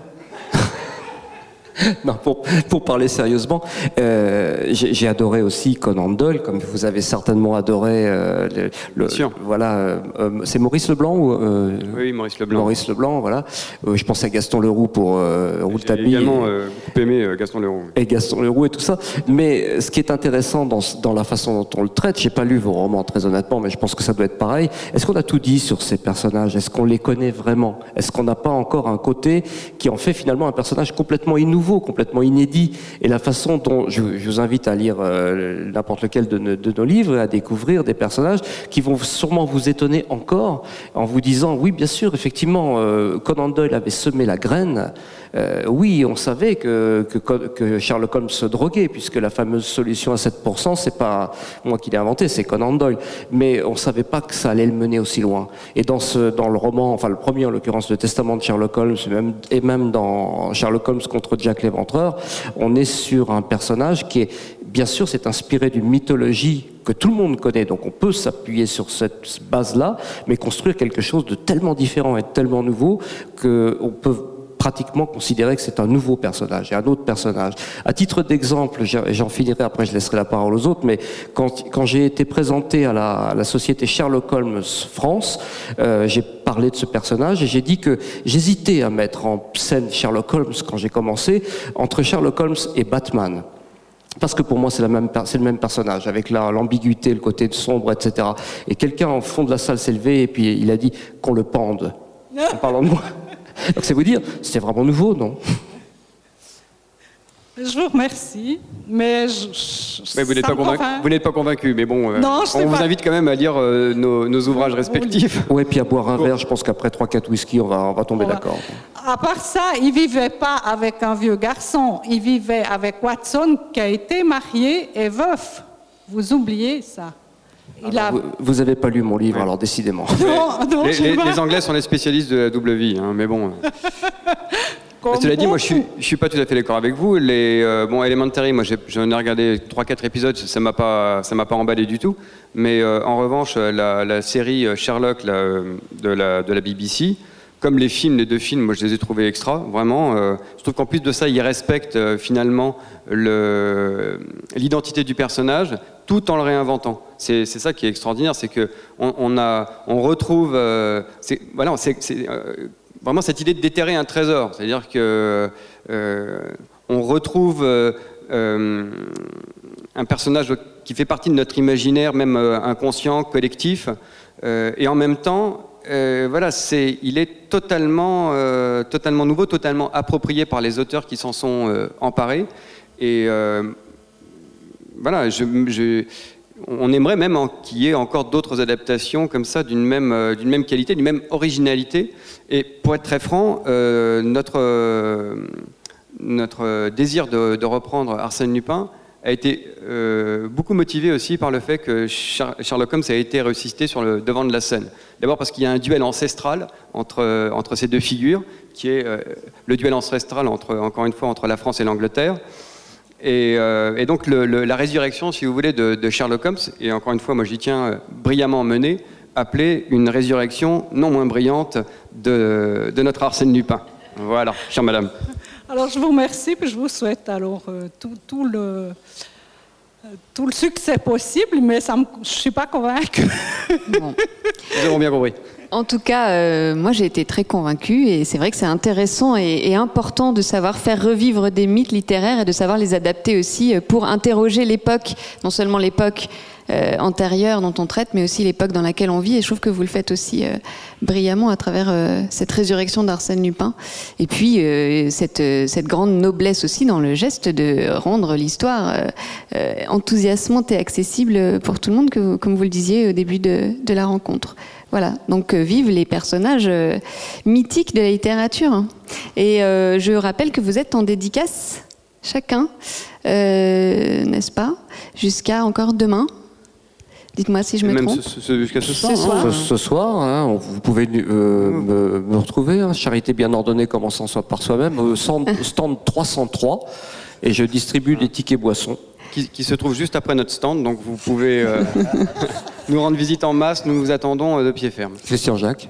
Non, pour, pour parler sérieusement, euh, j'ai, j'ai adoré aussi Conan Doyle, comme vous avez certainement adoré. Euh, le, le, Bien sûr. Voilà, euh, c'est Maurice Leblanc ou euh, Oui, Maurice Leblanc. Maurice Leblanc, voilà. Euh, je pensais à Gaston Leroux pour euh, Rouletabille. J'ai également euh, beaucoup aimé euh, Gaston Leroux. Et Gaston Leroux et tout ça. Mais ce qui est intéressant dans, dans la façon dont on le traite, j'ai pas lu vos romans très honnêtement, mais je pense que ça doit être pareil. Est-ce qu'on a tout dit sur ces personnages? Est-ce qu'on les connaît vraiment? Est-ce qu'on n'a pas encore un côté qui en fait finalement un personnage complètement nouveau, complètement inédit? Et la façon dont je, je vous invite à lire euh, n'importe lequel de, de nos livres, à découvrir des personnages qui vont sûrement vous étonner encore en vous disant oui, bien sûr, effectivement, euh, Conan Doyle avait semé la graine. Euh, oui, on savait que, que, que Sherlock Holmes se droguait, puisque la fameuse solution à sept pour cent, c'est pas moi qui l'ai inventé, c'est Conan Doyle. Mais on savait pas que ça allait le mener aussi loin. Et dans ce, dans le roman, enfin le premier en l'occurrence, le Testament de Sherlock Holmes, même, et même dans Sherlock Holmes contre Jack l'Éventreur, on est sur un personnage qui est, bien sûr, c'est inspiré d'une mythologie que tout le monde connaît, donc on peut s'appuyer sur cette base-là, mais construire quelque chose de tellement différent et de tellement nouveau qu'on peut pratiquement considérer que c'est un nouveau personnage et un autre personnage. À titre d'exemple, j'en finirai, après je laisserai la parole aux autres, mais quand, quand j'ai été présenté à la, à la société Sherlock Holmes France, euh, j'ai parlé de ce personnage et j'ai dit que j'hésitais à mettre en scène Sherlock Holmes quand j'ai commencé, entre Sherlock Holmes et Batman. Parce que pour moi, c'est, la même, c'est le même personnage, avec la, l'ambiguïté, le côté sombre, et cetera. Et quelqu'un en fond de la salle s'est levé et puis il a dit qu'on le pende, en parlant de moi. Donc c'est vous dire, c'était vraiment nouveau, non? Je vous remercie, mais je, je, mais vous n'êtes pas convaincu, vous n'êtes pas convaincu, mais bon, euh, non, on vous pas. invite quand même à lire euh, nos, nos ouvrages respectifs. Ouais, puis à boire un verre, je pense qu'après trois quatre whisky, on va, on va tomber on va. d'accord. À part ça, il vivait pas avec un vieux garçon, il vivait avec Watson qui a été marié et veuf. Vous oubliez ça. Il ah, a... Vous n'avez pas lu mon livre, ouais. Alors décidément. Non, non, les, les, les Anglais sont les spécialistes de la double vie, hein, mais bon. Cela dit, moi je suis, je suis pas tout à fait d'accord avec vous. Les, euh, bon, Elementary, moi j'en ai regardé trois quatre épisodes, ça m'a pas, ça m'a pas emballé du tout. Mais euh, en revanche, la, la série Sherlock la, de, la, de la B B C, comme les films, les deux films, moi je les ai trouvés extra, vraiment. Euh, je trouve qu'en plus de ça, ils respectent euh, finalement le, l'identité du personnage, tout en le réinventant. C'est, c'est ça qui est extraordinaire, c'est que on, on a, on retrouve, euh, c'est, voilà, c'est, c'est euh, vraiment cette idée de déterrer un trésor, c'est-à-dire que euh, on retrouve euh, euh, un personnage qui fait partie de notre imaginaire, même euh, inconscient, collectif, euh, et en même temps, euh, voilà, c'est, il est totalement, euh, totalement nouveau, totalement approprié par les auteurs qui s'en sont euh, emparés, et euh, voilà, je, je, on aimerait même en, qu'il y ait encore d'autres adaptations comme ça, d'une même, euh, d'une même qualité, d'une même originalité. Et pour être très franc, euh, notre, euh, notre désir de, de reprendre Arsène Lupin a été euh, beaucoup motivé aussi par le fait que Sherlock Holmes a été ressuscité sur le devant de la scène. D'abord parce qu'il y a un duel ancestral entre, entre ces deux figures, qui est euh, le duel ancestral, entre, encore une fois, entre la France et l'Angleterre. Et, euh, et donc le, le, la résurrection, si vous voulez, de, de Sherlock Holmes, et encore une fois, moi j'y tiens, euh, brillamment menée, appelée une résurrection non moins brillante de, de notre Arsène Lupin. Voilà, chère madame. Alors je vous remercie, puis je vous souhaite alors euh, tout, tout, le, euh, tout le succès possible, mais ça me, je ne suis pas convaincue. Bon. Nous avons bien compris. En tout cas, euh, moi j'ai été très convaincue et c'est vrai que c'est intéressant et, et important de savoir faire revivre des mythes littéraires et de savoir les adapter aussi pour interroger l'époque, non seulement l'époque euh, antérieure dont on traite, mais aussi l'époque dans laquelle on vit. Et je trouve que vous le faites aussi euh, brillamment à travers euh, cette résurrection d'Arsène Lupin. Et puis euh, cette, cette grande noblesse aussi dans le geste de rendre l'histoire euh, euh, enthousiasmante et accessible pour tout le monde, que, comme vous le disiez au début de, de la rencontre. Voilà, donc euh, vive les personnages euh, mythiques de la littérature. Et euh, je rappelle que vous êtes en dédicace, chacun, euh, n'est-ce pas, jusqu'à encore demain. Dites-moi si je me Même trompe. ce, ce, jusqu'à ce soir. Ce soir. hein. Ce, ce soir, hein, vous pouvez euh, me, me retrouver, hein, Charité bien ordonnée commençant soit par soi-même, au stand, stand trois cent trois, et je distribue des tickets boissons. Qui, qui se trouve juste après notre stand, donc vous pouvez euh, nous rendre visite en masse, nous vous attendons euh, de pied ferme. Christian Jacques.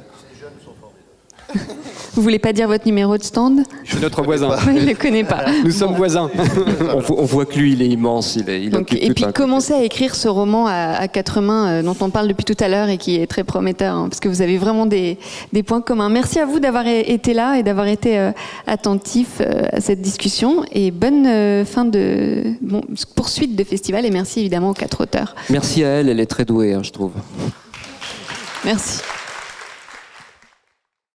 Vous voulez pas dire votre numéro de stand? Je suis notre voisin. Il ne le connaît pas. Nous sommes voisins. on, vo- on voit que lui, il est immense. Il est, il Donc, occupe et tout puis un- commencez à écrire ce roman à, à quatre mains euh, dont on parle depuis tout à l'heure et qui est très prometteur, hein, parce que vous avez vraiment des, des points communs. Merci à vous d'avoir é- été là et d'avoir été euh, attentif euh, à cette discussion, et bonne euh, fin de bon, poursuite de festival, et merci évidemment aux quatre auteurs. Merci à elle, elle est très douée, hein, je trouve. Merci.